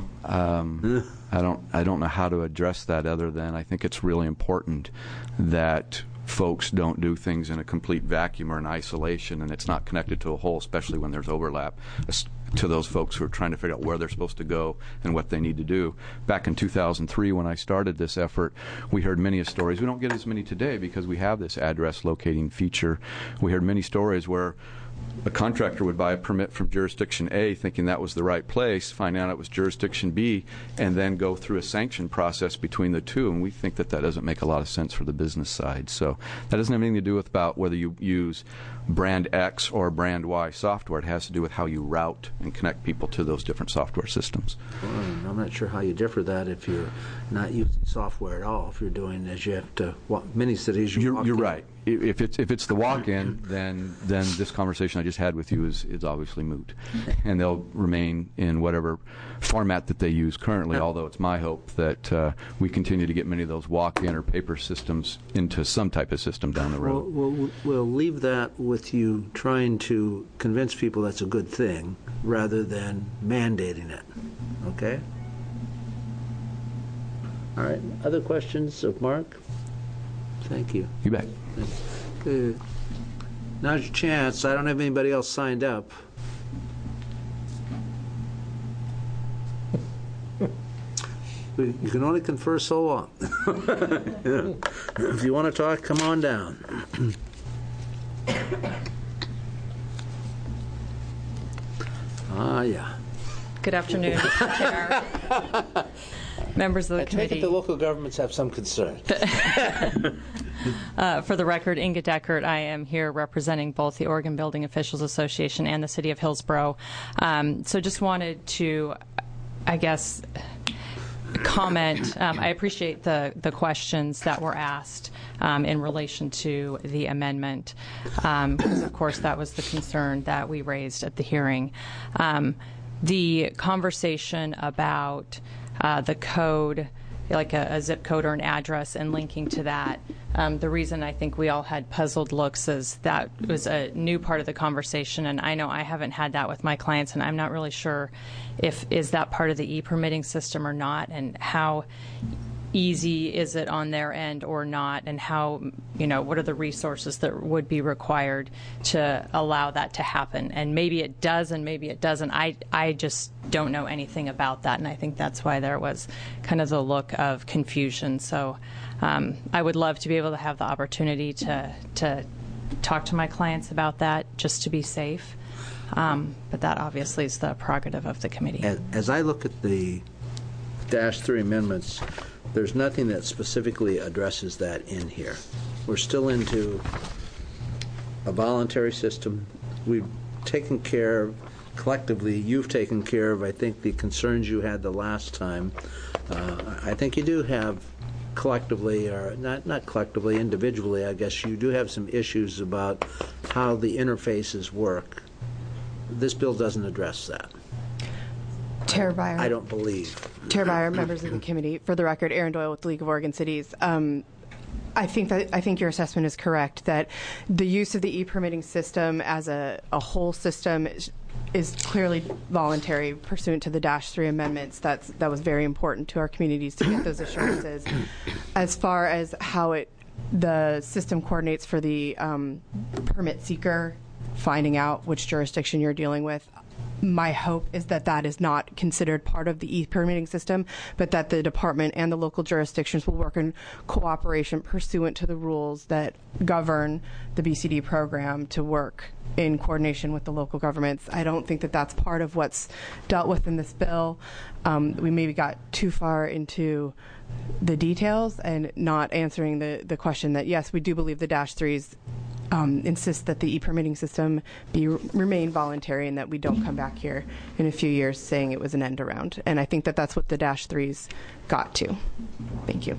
S12: I don't know how to address that other than I think it's really important that folks don't do things in a complete vacuum or in isolation, and it's not connected to a whole, especially when there's overlap, to those folks who are trying to figure out where they're supposed to go and what they need to do. Back in 2003, when I started this effort, we heard many stories. We don't get as many today because we have this address locating feature. We heard many stories where a contractor would buy a permit from jurisdiction A thinking that was the right place, find out it was jurisdiction B, and then go through a sanction process between the two. And we think that doesn't make a lot of sense for the business side. So that doesn't have anything to do with about whether you use brand X or brand Y software. It has to do with how you route and connect people to those different software systems.
S3: Well, I'm not sure how you differ that if you're not using software at all. If you're doing as you have to, many cities
S12: you're right. If it's the walk-in, then this conversation I just had with you is obviously moot, and they'll remain in whatever format that they use currently. Although it's my hope that we continue to get many of those walk-in or paper systems into some type of system down the road.
S3: We'll leave that with you trying to convince people that's a good thing rather than mandating it. Okay. All right. Other questions of Mark? Thank you.
S12: You bet.
S3: Good. Now's your chance. I don't have anybody else signed up. You can only confer so long. If you want to talk, come on down. Yeah.
S18: Good afternoon, Mr. Chair. Members of the committee.
S3: I take it the local governments have some concern.
S18: For the record, Inga Deckert, I am here representing both the Oregon Building Officials Association and the City of Hillsborough. So just wanted to, I guess, comment. I appreciate the questions that were asked in relation to the amendment, because, of course, that was the concern that we raised at the hearing. The conversation about the code like a zip code or an address and linking to that. The reason I think we all had puzzled looks is that was a new part of the conversation, and I know I haven't had that with my clients, and I'm not really sure is that part of the e-permitting system or not, and how easy is it on their end or not, and how, what are the resources that would be required to allow that to happen. And maybe it does and maybe it doesn't. I just don't know anything about that, and I think that's why there was kind of the look of confusion. So I would love to be able to have the opportunity to talk to my clients about that, just to be safe. But that obviously is the prerogative of the committee.
S3: As I look at the -3 amendments, there's nothing that specifically addresses that in here. We're still into a voluntary system. We've taken care of, collectively, you've taken care of, I think, the concerns you had the last time. I think you do have collectively, or not collectively, individually, I guess you do have some issues about how the interfaces work. This bill doesn't address that.
S19: Chair Byer.
S3: I don't believe.
S19: Chair Byer, members of the committee, for the record, Erin Doyle with the League of Oregon Cities. I think your assessment is correct that the use of the e-permitting system as a whole system is clearly voluntary pursuant to the -3 amendments. That was very important to our communities to get those assurances. As far as how the system coordinates for the permit seeker, finding out which jurisdiction you're dealing with, my hope is that that is not considered part of the e-permitting system, but that the department and the local jurisdictions will work in cooperation pursuant to the rules that govern the BCD program to work in coordination with the local governments. I don't think that that's part of what's dealt with in this bill. We maybe got too far into the details and not answering the question that, yes, we do believe the -3s insist that the e-permitting system remain voluntary and that we don't come back here in a few years saying it was an end around. And I think that that's what the -3s got to. Thank you.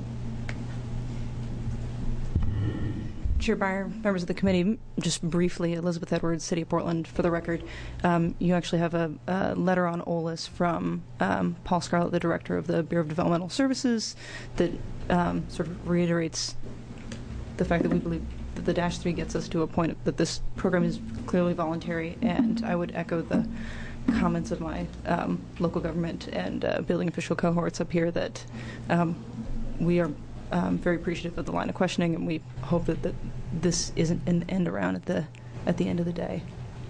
S17: Chair Byer, members of the committee, just briefly, Elizabeth Edwards, City of Portland, for the record. You actually have a letter on OLIS from Paul Scarlett, the director of the Bureau of Developmental Services, that sort of reiterates the fact that we believe that the -3 gets us to a point that this program is clearly voluntary, and I would echo the comments of my local government and building official cohorts up here that we are very appreciative of the line of questioning, and we hope that this isn't an end around at the end of the day.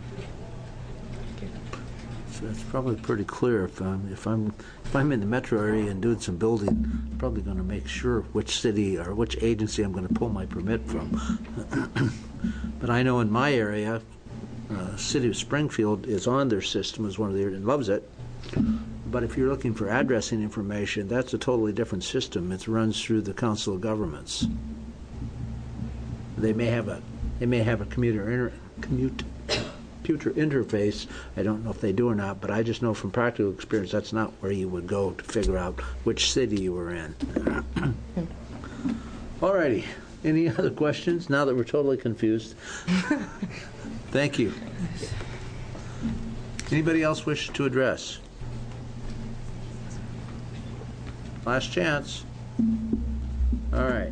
S3: So it's probably pretty clear. If I'm in the metro area and doing some building, I'm probably going to make sure which city or which agency I'm going to pull my permit from. But I know in my area, City of Springfield is on their system as one of the and loves it. But if you're looking for addressing information, that's a totally different system. It runs through the Council of Governments. They may have a computer interface. I don't know if they do or not, but I just know from practical experience that's not where you would go to figure out which city you were in. All righty. Any other questions now that we're totally confused? Thank you. Anybody else wish to address? Last chance. All right.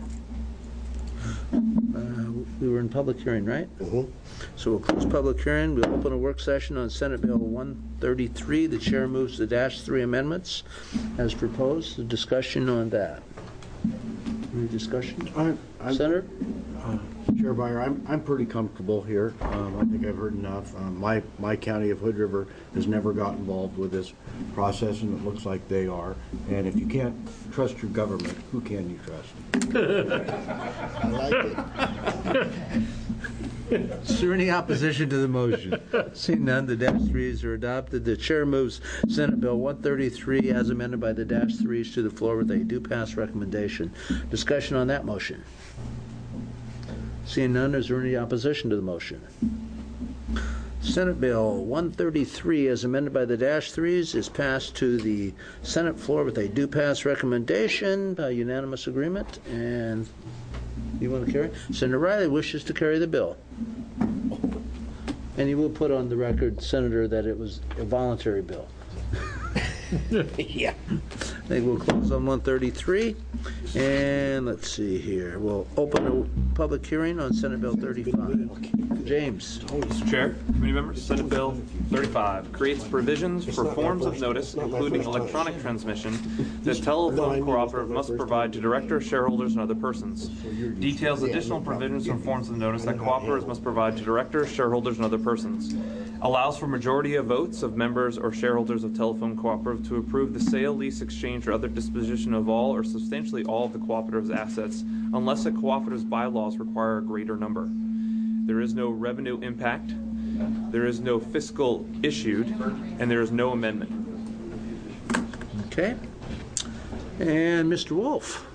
S3: We were in public hearing, right?
S13: Mm-hmm.
S3: So we'll close public hearing. We'll open a work session on Senate Bill 133. The chair moves the -3 amendments as proposed. The discussion on that. Any discussion? Senator?
S20: Chair Byer, I'm pretty comfortable here. I think I've heard enough. My county of Hood River has never got involved with this process, and it looks like they are. And if you can't trust your government, who can you trust?
S13: I like it.
S3: Is there any opposition to the motion? Seeing none, the -3s are adopted. The chair moves Senate Bill 133 as amended by the -3s to the floor with a do pass recommendation. Discussion on that motion. Seeing none, is there any opposition to the motion? Senate Bill 133 as amended by the -3s is passed to the Senate floor with a do pass recommendation by unanimous agreement. And you want to carry? Senator Riley wishes to carry the bill. And you will put on the record, Senator, that it was a voluntary bill.
S13: Yeah.
S3: I think we'll close on 133. And let's see here. We'll open a public hearing on Senate Bill 35. James.
S2: Mr. Chair, committee members, Senate Bill 35 creates provisions for forms of notice, including electronic transmission, that telephone cooperative must provide to directors, shareholders, and other persons. Details additional provisions for forms of notice that cooperatives must provide to directors, shareholders, and other persons. Allows for majority of votes of members or shareholders of telephone cooperative to approve the sale, lease, exchange, or other disposition of all or substantially all of the cooperative's assets, unless a cooperative's bylaws require a greater number. There is no revenue impact, there is no fiscal issued, and there is no amendment.
S3: Okay. And Mr. Wolf.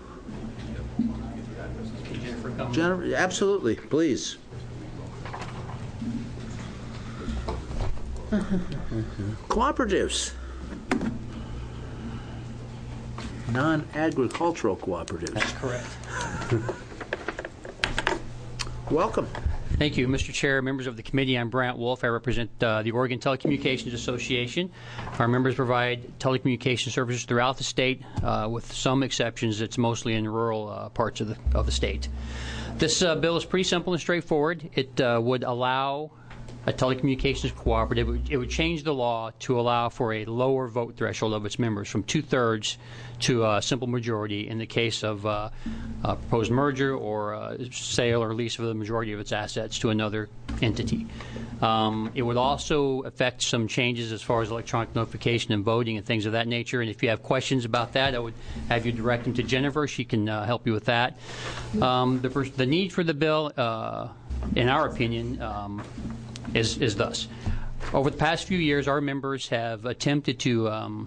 S3: Jennifer, absolutely, please. Cooperatives. Non-agricultural cooperatives.
S21: That's correct.
S3: Welcome.
S21: Thank you, Mr. Chair, members of the committee. I'm Brant Wolf. I represent the Oregon Telecommunications Association. Our members provide telecommunication services throughout the state, with some exceptions. It's mostly in rural parts of the state. This bill is pretty simple and straightforward. It would allow a telecommunications cooperative. It would change the law to allow for a lower vote threshold of its members from 2/3 to a simple majority in the case of a proposed merger or sale or lease of the majority of its assets to another entity. It would also affect some changes as far as electronic notification and voting and things of that nature. And if you have questions about that, I would have you direct them to Jennifer. She can help you with that. The need for the bill, in our opinion, is thus. Over the past few years, our members have attempted to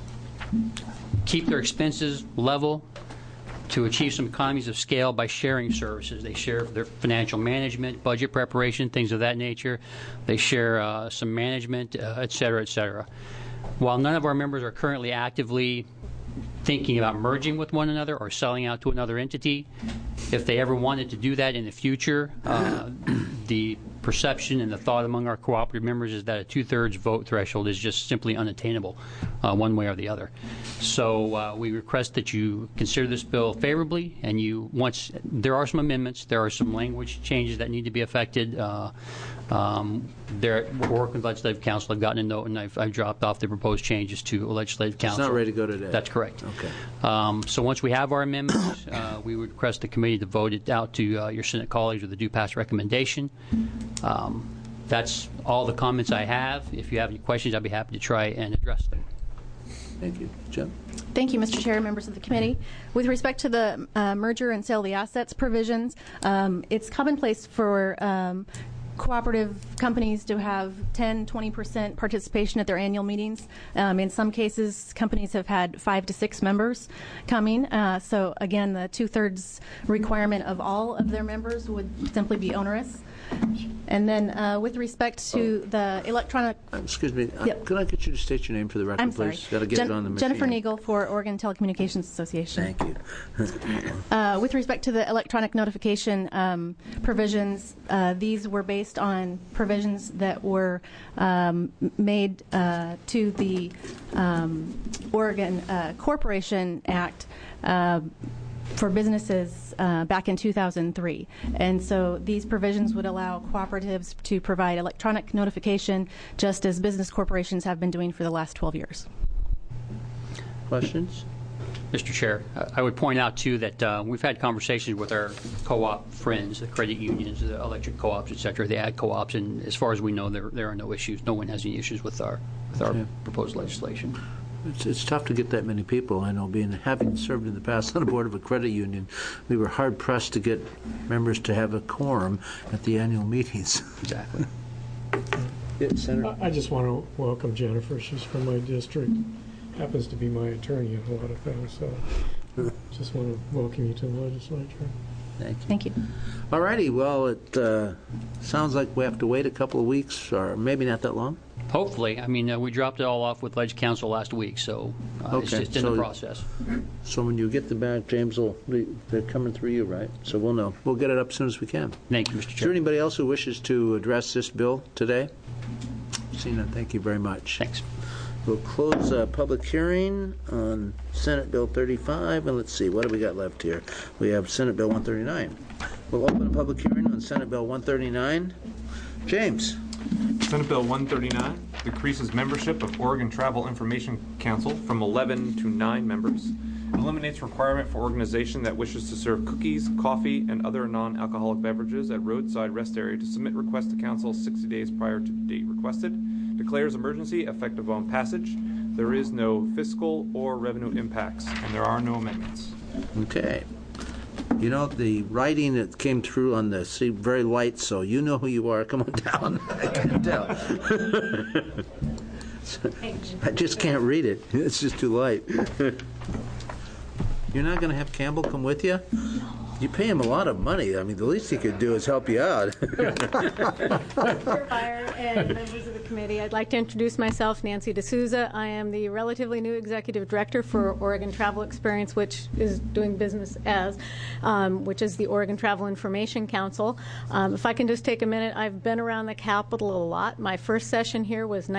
S21: keep their expenses level, to achieve some economies of scale by sharing services. They share their financial management, budget preparation, things of that nature. They share some management, et cetera, et cetera. While none of our members are currently actively thinking about merging with one another or selling out to another entity, if they ever wanted to do that in the future, the perception and the thought among our cooperative members is that a 2/3 vote threshold is just simply unattainable one way or the other. So we request that you consider this bill favorably, and there are some amendments, there are some language changes that need to be affected. We're working with Legislative Council. I've gotten a note, and I've dropped off the proposed changes to Legislative Council.
S3: It's not ready to go today.
S21: That's correct.
S3: Okay.
S21: So once we have our amendments, we would request the committee to vote it out to your Senate colleagues with a due pass recommendation. That's all the comments I have. If you have any questions, I'd be happy to try and address them.
S3: Thank you. Jim?
S22: Thank you, Mr. Chair, members of the committee. With respect to the merger and sale of the assets provisions, it's commonplace for cooperative companies to have 10-20% participation at their annual meetings. In some cases, companies have had 5 to 6 members coming. So again, the 2/3 requirement of all of their members would simply be onerous. And then with respect to the electronic...
S3: Excuse me.
S22: Yep.
S3: Could I get you to state your name for the record,
S22: I'm sorry.
S3: please? Got to get it on the machine.
S22: Jennifer Neagle for Oregon Telecommunications Association.
S3: Thank you.
S22: With respect to the electronic notification provisions, these were based on provisions that were made to the Oregon Corporation Act for businesses back in 2003. And so these provisions would allow cooperatives to provide electronic notification just as business corporations have been doing for the last 12 years.
S3: Questions?
S21: Mr. Chair, I would point out, too, that we've had conversations with our co-op friends, the credit unions, the electric co-ops, et cetera, the ag co-ops, and as far as we know, there are no issues. No one has any issues with our proposed legislation.
S3: It's tough to get that many people. I know, having served in the past on the board of a credit union, we were hard pressed to get members to have a quorum at the annual meetings.
S21: Exactly.
S3: Yeah, Senator.
S1: I just want to welcome Jennifer. She's from my district. Happens to be my attorney in a lot of things. So just want to welcome you to the legislature.
S3: Thank you.
S22: Thank you.
S3: All righty. Well, it sounds like we have to wait a couple of weeks, or maybe not that long.
S21: Hopefully. I mean, we dropped it all off with Leg Council last week, so it's just in the process.
S3: So when you get them back, James, they're coming through you, right? So we'll know. We'll get it up as soon as we can.
S21: Thank you, Mr. Chair.
S3: Is there anybody else who wishes to address this bill today? Seeing none, thank you very much.
S21: Thanks.
S3: We'll close public hearing on Senate Bill 35, and let's see, what do we got left here? We have Senate Bill 139. We'll open a public hearing on Senate Bill 139. James.
S2: Senate Bill 139 decreases membership of Oregon Travel Information Council from 11 to 9 members, eliminates requirement for organization that wishes to serve cookies, coffee, and other non-alcoholic beverages at roadside rest area to submit request to council 60 days prior to the date requested, declares emergency effective on passage. There is no fiscal or revenue impacts, and there are no amendments.
S3: Okay. You know, the writing that came through on the seat very light, so you know who you are. Come on down. I can tell. I just can't read it. It's just too light. You're not going to have Campbell come with you? You pay him a lot of money. I mean, the least he could do is help you out.
S4: Chair Byer and members of the committee, I'd like to introduce myself, Nancy D'Souza. I am the relatively new executive director for Oregon Travel Experience, which is doing business as, which is the Oregon Travel Information Council. If I can just take a minute, I've been around the Capitol a lot. My first session here was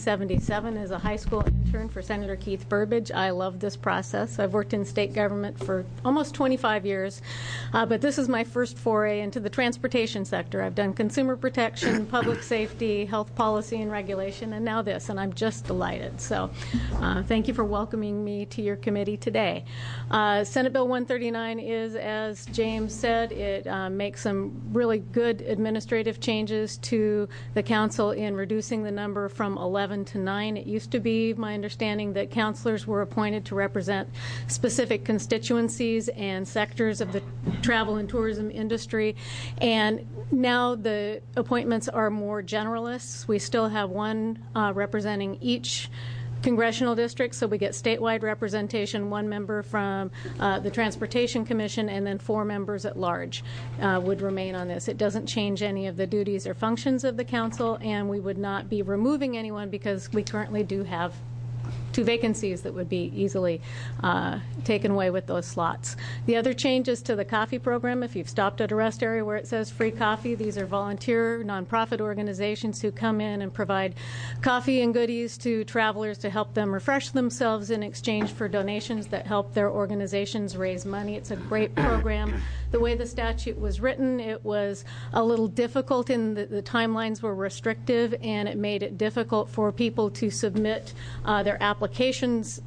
S4: 1977 as a high school intern for Senator Keith Burbidge. I love this process. I've worked in state government for almost 25 years. But this is my first foray into the transportation sector. I've done consumer protection, public safety, health policy and regulation, and now this, and I'm just delighted. So thank you for welcoming me to your committee today. Senate Bill 139 is, as James said, it makes some really good administrative changes to the council in reducing the number from 11 to 9. It used to be my understanding that councilors were appointed to represent specific constituencies and sectors of the travel and tourism industry, and now the appointments are more generalists. We still have one representing each congressional district, so we get statewide representation, one member from the Transportation Commission, and then 4 members at large would remain on this. It doesn't change any of the duties or functions of the council, and we would not be removing anyone because we currently do have 2 vacancies that would be easily taken away with those slots. The other changes to the coffee program, if you've stopped at a rest area where it says free coffee, these are volunteer nonprofit organizations who come in and provide coffee and goodies to travelers to help them refresh themselves in exchange for donations that help their organizations raise money. It's a great program. The way the statute was written, it was a little difficult in the timelines were restrictive, and it made it difficult for people to submit their applications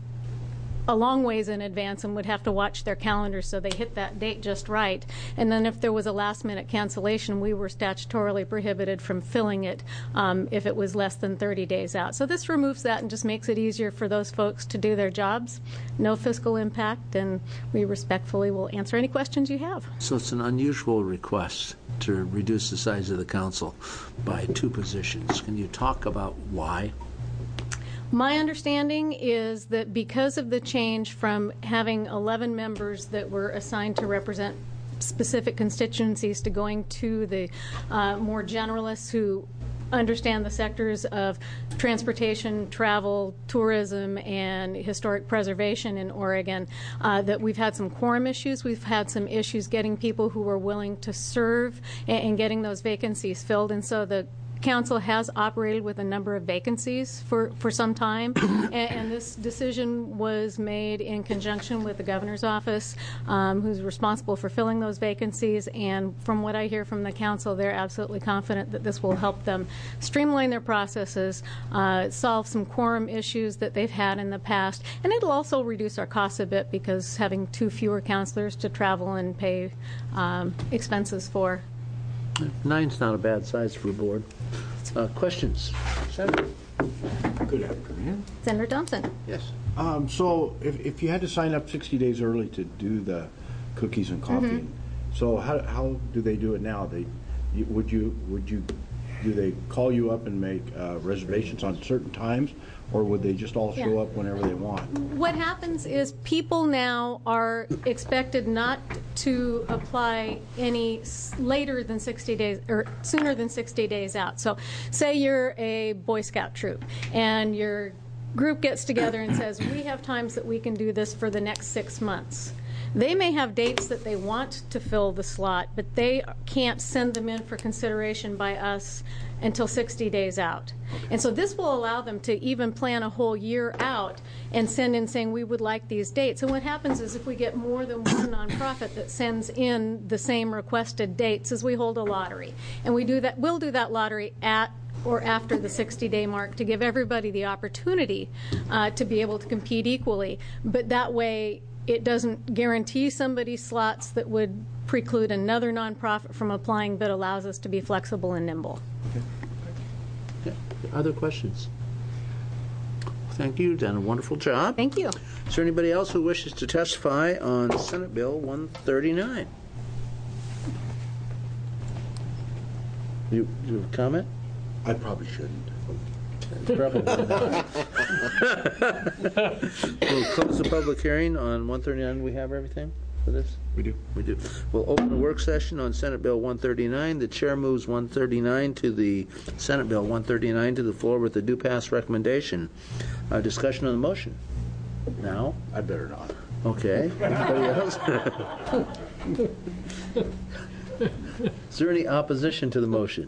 S4: a long ways in advance and would have to watch their calendars so they hit that date just right. And then if there was a last-minute cancellation, we were statutorily prohibited from filling it if it was less than 30 days out. So this removes that and just makes it easier for those folks to do their jobs. No fiscal impact, and we respectfully will answer any questions you have.
S3: So it's an unusual request to reduce the size of the council by 2 positions. Can you talk about why?
S4: My understanding is that because of the change from having 11 members that were assigned to represent specific constituencies to going to the more generalists who understand the sectors of transportation, travel, tourism, and historic preservation in Oregon, that we've had some quorum issues. We've had some issues getting people who are willing to serve and getting those vacancies filled. And so the Council has operated with a number of vacancies for some time, and this decision was made in conjunction with the governor's office, who's responsible for filling those vacancies. And from what I hear from the council, they're absolutely confident that this will help them streamline their processes, solve some quorum issues that they've had in the past, and it'll also reduce our costs a bit because having 2 fewer councilors to travel and pay expenses for.
S3: 9's not a bad size for a board. Questions? Senator.
S20: Good afternoon.
S4: Senator Thompson.
S3: Yes.
S20: So if you had to sign up 60 days early to do the cookies and coffee, so how do they do it now? Do they call you up and make reservations on certain times, or would they just all show up whenever they want?
S4: What happens is people now are expected not to apply any later than 60 days or sooner than 60 days out. So say you're a Boy Scout troop and your group gets together and says, we have times that we can do this for the next 6 months. They may have dates that they want to fill the slot, but they can't send them in for consideration by us until 60 days out. And so this will allow them to even plan a whole year out and send in saying, we would like these dates. And what happens is if we get more than one nonprofit that sends in the same requested dates, is we hold a lottery. And we'll do that lottery at or after the 60-day mark to give everybody the opportunity to be able to compete equally. But that way, it doesn't guarantee somebody slots that would preclude another nonprofit from applying, but allows us to be flexible and nimble.
S3: Okay. Other questions? Thank you. You've done a wonderful job.
S4: Thank you.
S3: Is there anybody else who wishes to testify on Senate Bill 139? You have a comment?
S20: I probably shouldn't.
S3: Probably not. We'll close the public hearing on 139. We have everything for this?
S12: We do.
S3: We do. We'll open a work session on Senate Bill 139. The chair moves 139 to the Senate Bill 139 to the floor with a due pass recommendation. Discussion on the motion. Now?
S20: I better not.
S3: Okay. Anybody else? Is there any opposition to the motion?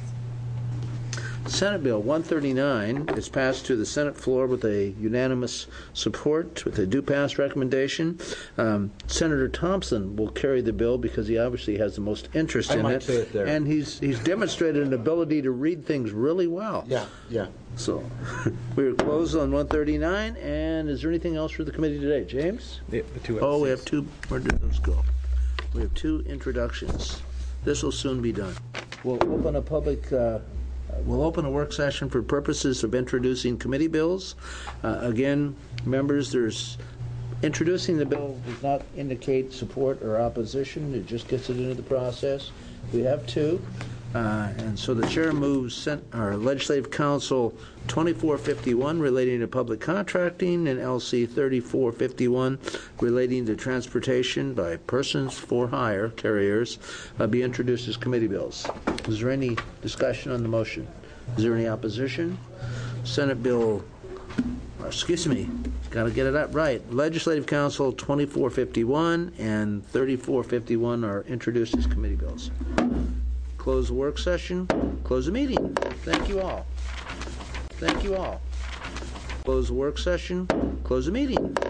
S3: Senate Bill 139 is passed to the Senate floor with a unanimous support with a due pass recommendation. Senator Thompson will carry the bill because he obviously has the most interest in it.
S20: Say it there.
S3: And he's demonstrated an ability to read things really well.
S20: Yeah.
S3: So we're closed on 139. And is there anything else for the committee today? James?
S12: The two
S3: Oh, we have two. Where did those go? We have two introductions. This will soon be done. We'll open a We'll open a work session for purposes of introducing committee bills. Again, members, introducing the bill does not indicate support or opposition. It just gets it into the process. We have two. And so the chair moves Legislative Council 2451 relating to public contracting and LC 3451 relating to transportation by persons for hire carriers be introduced as committee bills. Is there any discussion on the motion? Is there any opposition? Senate Bill, excuse me, got to get it up right. Legislative Council 2451 and 3451 are introduced as committee bills. Close the work session. Close the meeting. Thank you all. Thank you all. Close the work session. Close the meeting.